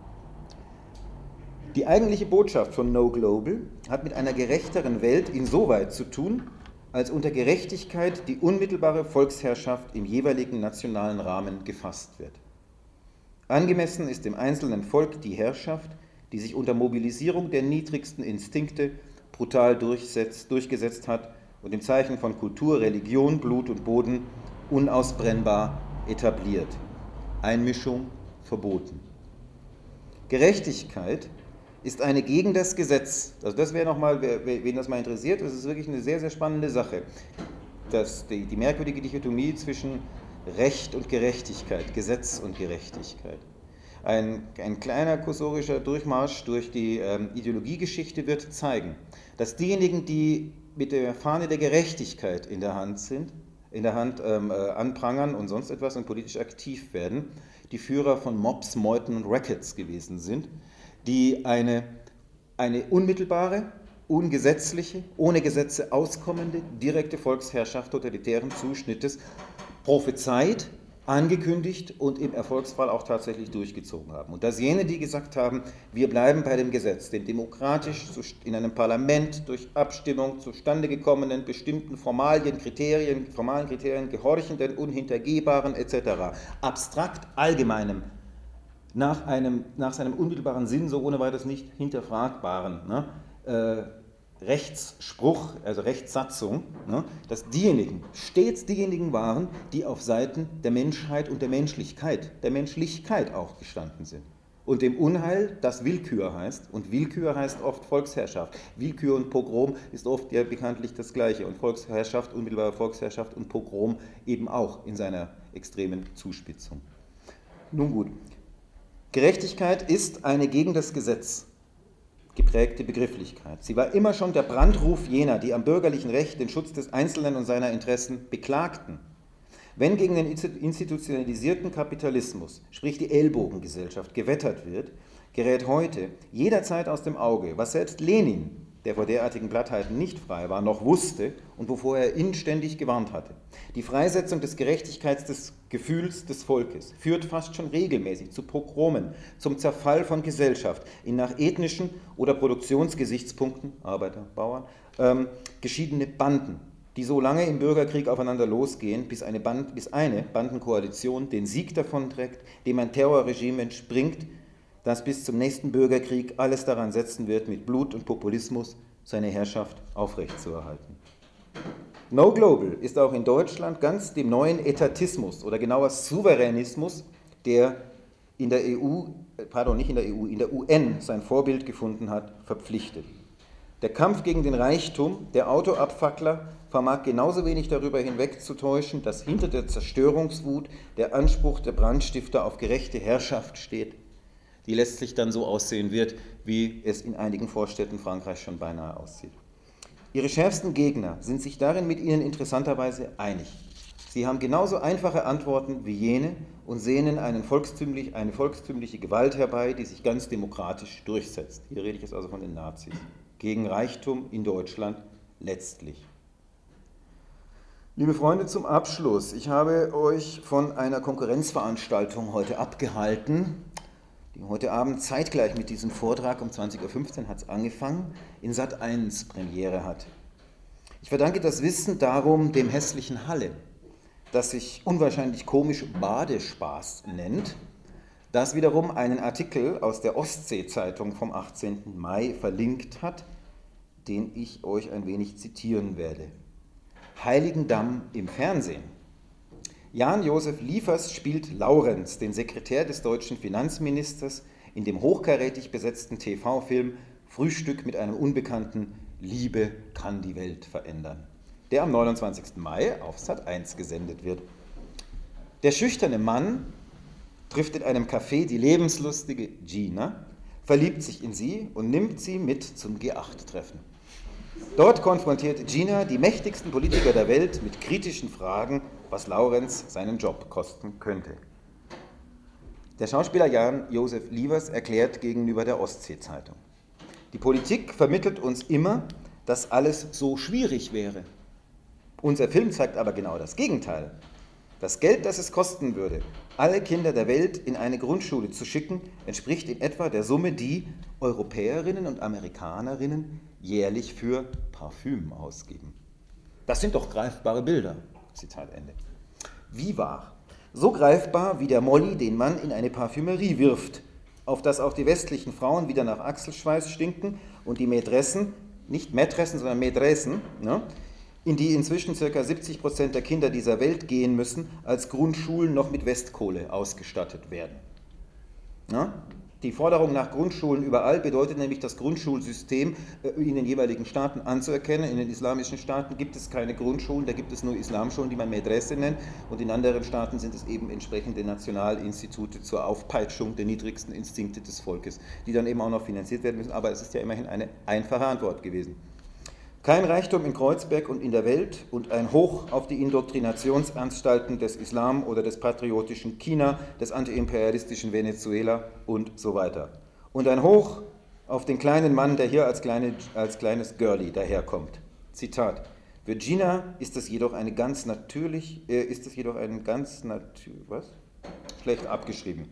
Die eigentliche Botschaft von No Global hat mit einer gerechteren Welt insoweit zu tun, als unter Gerechtigkeit die unmittelbare Volksherrschaft im jeweiligen nationalen Rahmen gefasst wird. Angemessen ist dem einzelnen Volk die Herrschaft, die sich unter Mobilisierung der niedrigsten Instinkte brutal durchgesetzt hat und im Zeichen von Kultur, Religion, Blut und Boden unausbrennbar etabliert. Einmischung verboten. Gerechtigkeit ist eine gegen das Gesetz. Also das wäre nochmal, wen das mal interessiert, das ist wirklich eine sehr, sehr spannende Sache. Die merkwürdige Dichotomie zwischen Recht und Gerechtigkeit, Gesetz und Gerechtigkeit. Ein kleiner kursorischer Durchmarsch durch die Ideologiegeschichte wird zeigen, dass diejenigen, die mit der Fahne der Gerechtigkeit in der Hand anprangern und sonst etwas und politisch aktiv werden, die Führer von Mobs, Meuten und Rackets gewesen sind, die eine unmittelbare, ungesetzliche, ohne Gesetze auskommende, direkte Volksherrschaft totalitären Zuschnittes prophezeit, angekündigt und im Erfolgsfall auch tatsächlich durchgezogen haben. Und dass jene, die gesagt haben, wir bleiben bei dem Gesetz, dem demokratisch in einem Parlament durch Abstimmung zustande gekommenen, bestimmten formalen Kriterien gehorchenden, unhintergehbaren etc., abstrakt allgemeinem, nach seinem unmittelbaren Sinn, so ohne weiteres nicht hinterfragbaren Rechtsspruch, also Rechtssatzung, dass stets diejenigen waren, die auf Seiten der Menschheit und der Menschlichkeit auch gestanden sind. Und dem Unheil, das Willkür heißt, und Willkür heißt oft Volksherrschaft. Willkür und Pogrom ist oft ja bekanntlich das Gleiche und Volksherrschaft, unmittelbare Volksherrschaft und Pogrom eben auch in seiner extremen Zuspitzung. Nun gut. Gerechtigkeit ist eine gegen das Gesetz geprägte Begrifflichkeit. Sie war immer schon der Brandruf jener, die am bürgerlichen Recht den Schutz des Einzelnen und seiner Interessen beklagten. Wenn gegen den institutionalisierten Kapitalismus, sprich die Ellbogengesellschaft, gewettert wird, gerät heute jederzeit aus dem Auge, was selbst Lenin, der vor derartigen Plattheiten nicht frei war, noch wusste und wovor er inständig gewarnt hatte. Die Freisetzung des Gerechtigkeitsgefühls des Volkes führt fast schon regelmäßig zu Pogromen, zum Zerfall von Gesellschaft in nach ethnischen oder Produktionsgesichtspunkten, Arbeiter, Bauern, geschiedene Banden, die so lange im Bürgerkrieg aufeinander losgehen, bis eine Bandenkoalition den Sieg davonträgt, dem ein Terrorregime entspringt, das bis zum nächsten Bürgerkrieg alles daran setzen wird, mit Blut und Populismus seine Herrschaft aufrechtzuerhalten. No Global ist auch in Deutschland ganz dem neuen Etatismus oder genauer Souveränismus, der in der UN sein Vorbild gefunden hat, verpflichtet. Der Kampf gegen den Reichtum der Autoabfackler vermag genauso wenig darüber hinwegzutäuschen, dass hinter der Zerstörungswut der Anspruch der Brandstifter auf gerechte Herrschaft steht, die letztlich dann so aussehen wird, wie es in einigen Vorstädten Frankreichs schon beinahe aussieht. Ihre schärfsten Gegner sind sich darin mit ihnen interessanterweise einig. Sie haben genauso einfache Antworten wie jene und sehnen eine volkstümliche Gewalt herbei, die sich ganz demokratisch durchsetzt. Hier rede ich jetzt also von den Nazis. Gegen Reichtum in Deutschland letztlich. Liebe Freunde, zum Abschluss. Ich habe euch von einer Konkurrenzveranstaltung heute abgehalten, die heute Abend zeitgleich mit diesem Vortrag um 20.15 Uhr hat es angefangen, in Sat.1 Premiere hat. Ich verdanke das Wissen darum dem hässlichen Halle, das sich unwahrscheinlich komisch Badespaß nennt, das wiederum einen Artikel aus der Ostsee-Zeitung vom 18. Mai verlinkt hat, den ich euch ein wenig zitieren werde. Heiligendamm im Fernsehen. Jan-Josef Liefers spielt Laurenz, den Sekretär des deutschen Finanzministers, in dem hochkarätig besetzten TV-Film Frühstück mit einem Unbekannten, Liebe kann die Welt verändern, der am 29. Mai auf Sat.1 gesendet wird. Der schüchterne Mann trifft in einem Café die lebenslustige Gina, verliebt sich in sie und nimmt sie mit zum G8-Treffen. Dort konfrontiert Gina die mächtigsten Politiker der Welt mit kritischen Fragen, was Laurenz seinen Job kosten könnte. Der Schauspieler Jan-Josef Lievers erklärt gegenüber der Ostsee-Zeitung: Die Politik vermittelt uns immer, dass alles so schwierig wäre. Unser Film zeigt aber genau das Gegenteil. Das Geld, das es kosten würde, alle Kinder der Welt in eine Grundschule zu schicken, entspricht in etwa der Summe, die Europäerinnen und Amerikanerinnen jährlich für Parfüm ausgeben. Das sind doch greifbare Bilder. Zitat Ende. Wie wahr? So greifbar wie der Molly, den man in eine Parfümerie wirft, auf das auch die westlichen Frauen wieder nach Achselschweiß stinken und die Mätressen, nicht Mätressen, sondern Mätressen, ne, in die inzwischen ca. 70% der Kinder dieser Welt gehen müssen, als Grundschulen noch mit Westkohle ausgestattet werden. Ja? Die Forderung nach Grundschulen überall bedeutet nämlich, das Grundschulsystem in den jeweiligen Staaten anzuerkennen. In den islamischen Staaten gibt es keine Grundschulen, da gibt es nur Islamschulen, die man Medresse nennt, und in anderen Staaten sind es eben entsprechende Nationalinstitute zur Aufpeitschung der niedrigsten Instinkte des Volkes, die dann eben auch noch finanziert werden müssen, aber es ist ja immerhin eine einfache Antwort gewesen. Kein Reichtum in Kreuzberg und in der Welt und ein Hoch auf die Indoktrinationsanstalten des Islam oder des patriotischen China, des antiimperialistischen Venezuela und so weiter. Und ein Hoch auf den kleinen Mann, der hier als kleines Girlie daherkommt. Zitat: Virginia ist es jedoch eine ganz natürlich, was? Schlecht abgeschrieben.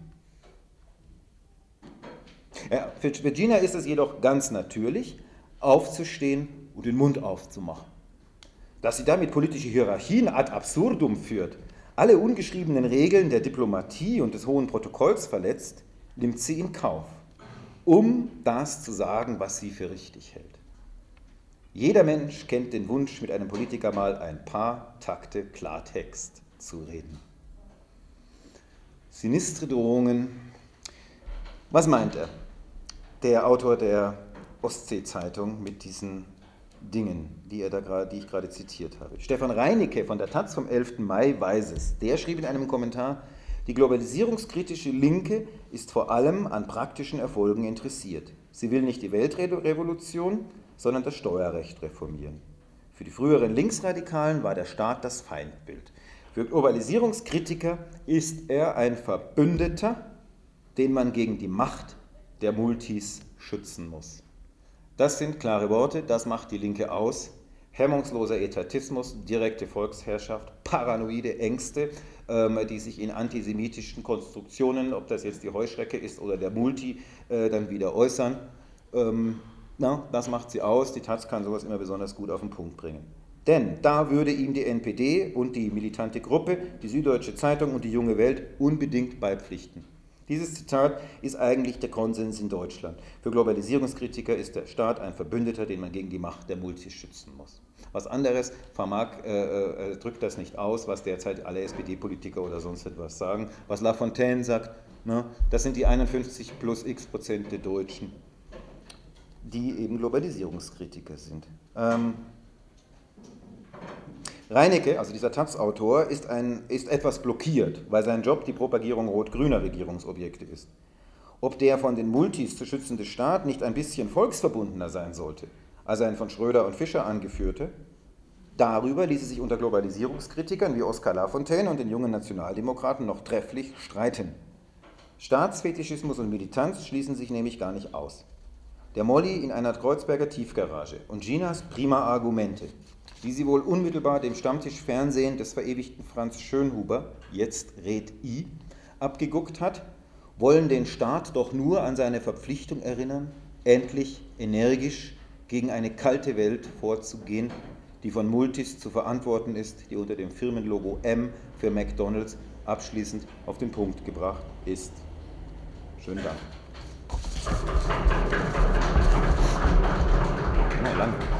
Ja, für Virginia ist es jedoch ganz natürlich, aufzustehen und den Mund aufzumachen. Dass sie damit politische Hierarchien ad absurdum führt, alle ungeschriebenen Regeln der Diplomatie und des hohen Protokolls verletzt, nimmt sie in Kauf, um das zu sagen, was sie für richtig hält. Jeder Mensch kennt den Wunsch, mit einem Politiker mal ein paar Takte Klartext zu reden. Sinistre Drohungen. Was meint er, der Autor der Ostsee-Zeitung, mit diesen Dingen, die ich gerade zitiert habe? Stefan Reinicke von der taz vom 11. Mai weiß es. Der schrieb in einem Kommentar: Die globalisierungskritische Linke ist vor allem an praktischen Erfolgen interessiert. Sie will nicht die Weltrevolution, sondern das Steuerrecht reformieren. Für die früheren Linksradikalen war der Staat das Feindbild. Für Globalisierungskritiker ist er ein Verbündeter, den man gegen die Macht der Multis schützen muss. Das sind klare Worte, das macht die Linke aus. Hemmungsloser Etatismus, direkte Volksherrschaft, paranoide Ängste, die sich in antisemitischen Konstruktionen, ob das jetzt die Heuschrecke ist oder der Multi, dann wieder äußern. Das macht sie aus. Die taz kann sowas immer besonders gut auf den Punkt bringen. Denn da würde ihm die NPD und die militante Gruppe, die Süddeutsche Zeitung und die Junge Welt unbedingt beipflichten. Dieses Zitat ist eigentlich der Konsens in Deutschland. Für Globalisierungskritiker ist der Staat ein Verbündeter, den man gegen die Macht der Multis schützen muss. Was anderes drückt das nicht aus, was derzeit alle SPD-Politiker oder sonst etwas sagen. Was Lafontaine sagt, ne, das sind die 51 plus x% der Deutschen, die eben Globalisierungskritiker sind. Reinicke, also dieser taz-Autor, ist etwas blockiert, weil sein Job die Propagierung rot-grüner Regierungsobjekte ist. Ob der von den Multis zu schützende Staat nicht ein bisschen volksverbundener sein sollte, als ein von Schröder und Fischer angeführte, darüber ließe sich unter Globalisierungskritikern wie Oskar Lafontaine und den jungen Nationaldemokraten noch trefflich streiten. Staatsfetischismus und Militanz schließen sich nämlich gar nicht aus. Der Molly in einer Kreuzberger Tiefgarage und Ginas prima Argumente, wie sie wohl unmittelbar dem Stammtischfernsehen des verewigten Franz Schönhuber, jetzt Red I, abgeguckt hat, wollen den Staat doch nur an seine Verpflichtung erinnern, endlich energisch gegen eine kalte Welt vorzugehen, die von Multis zu verantworten ist, die unter dem Firmenlogo M für McDonald's abschließend auf den Punkt gebracht ist. Schönen Dank. Na, lang.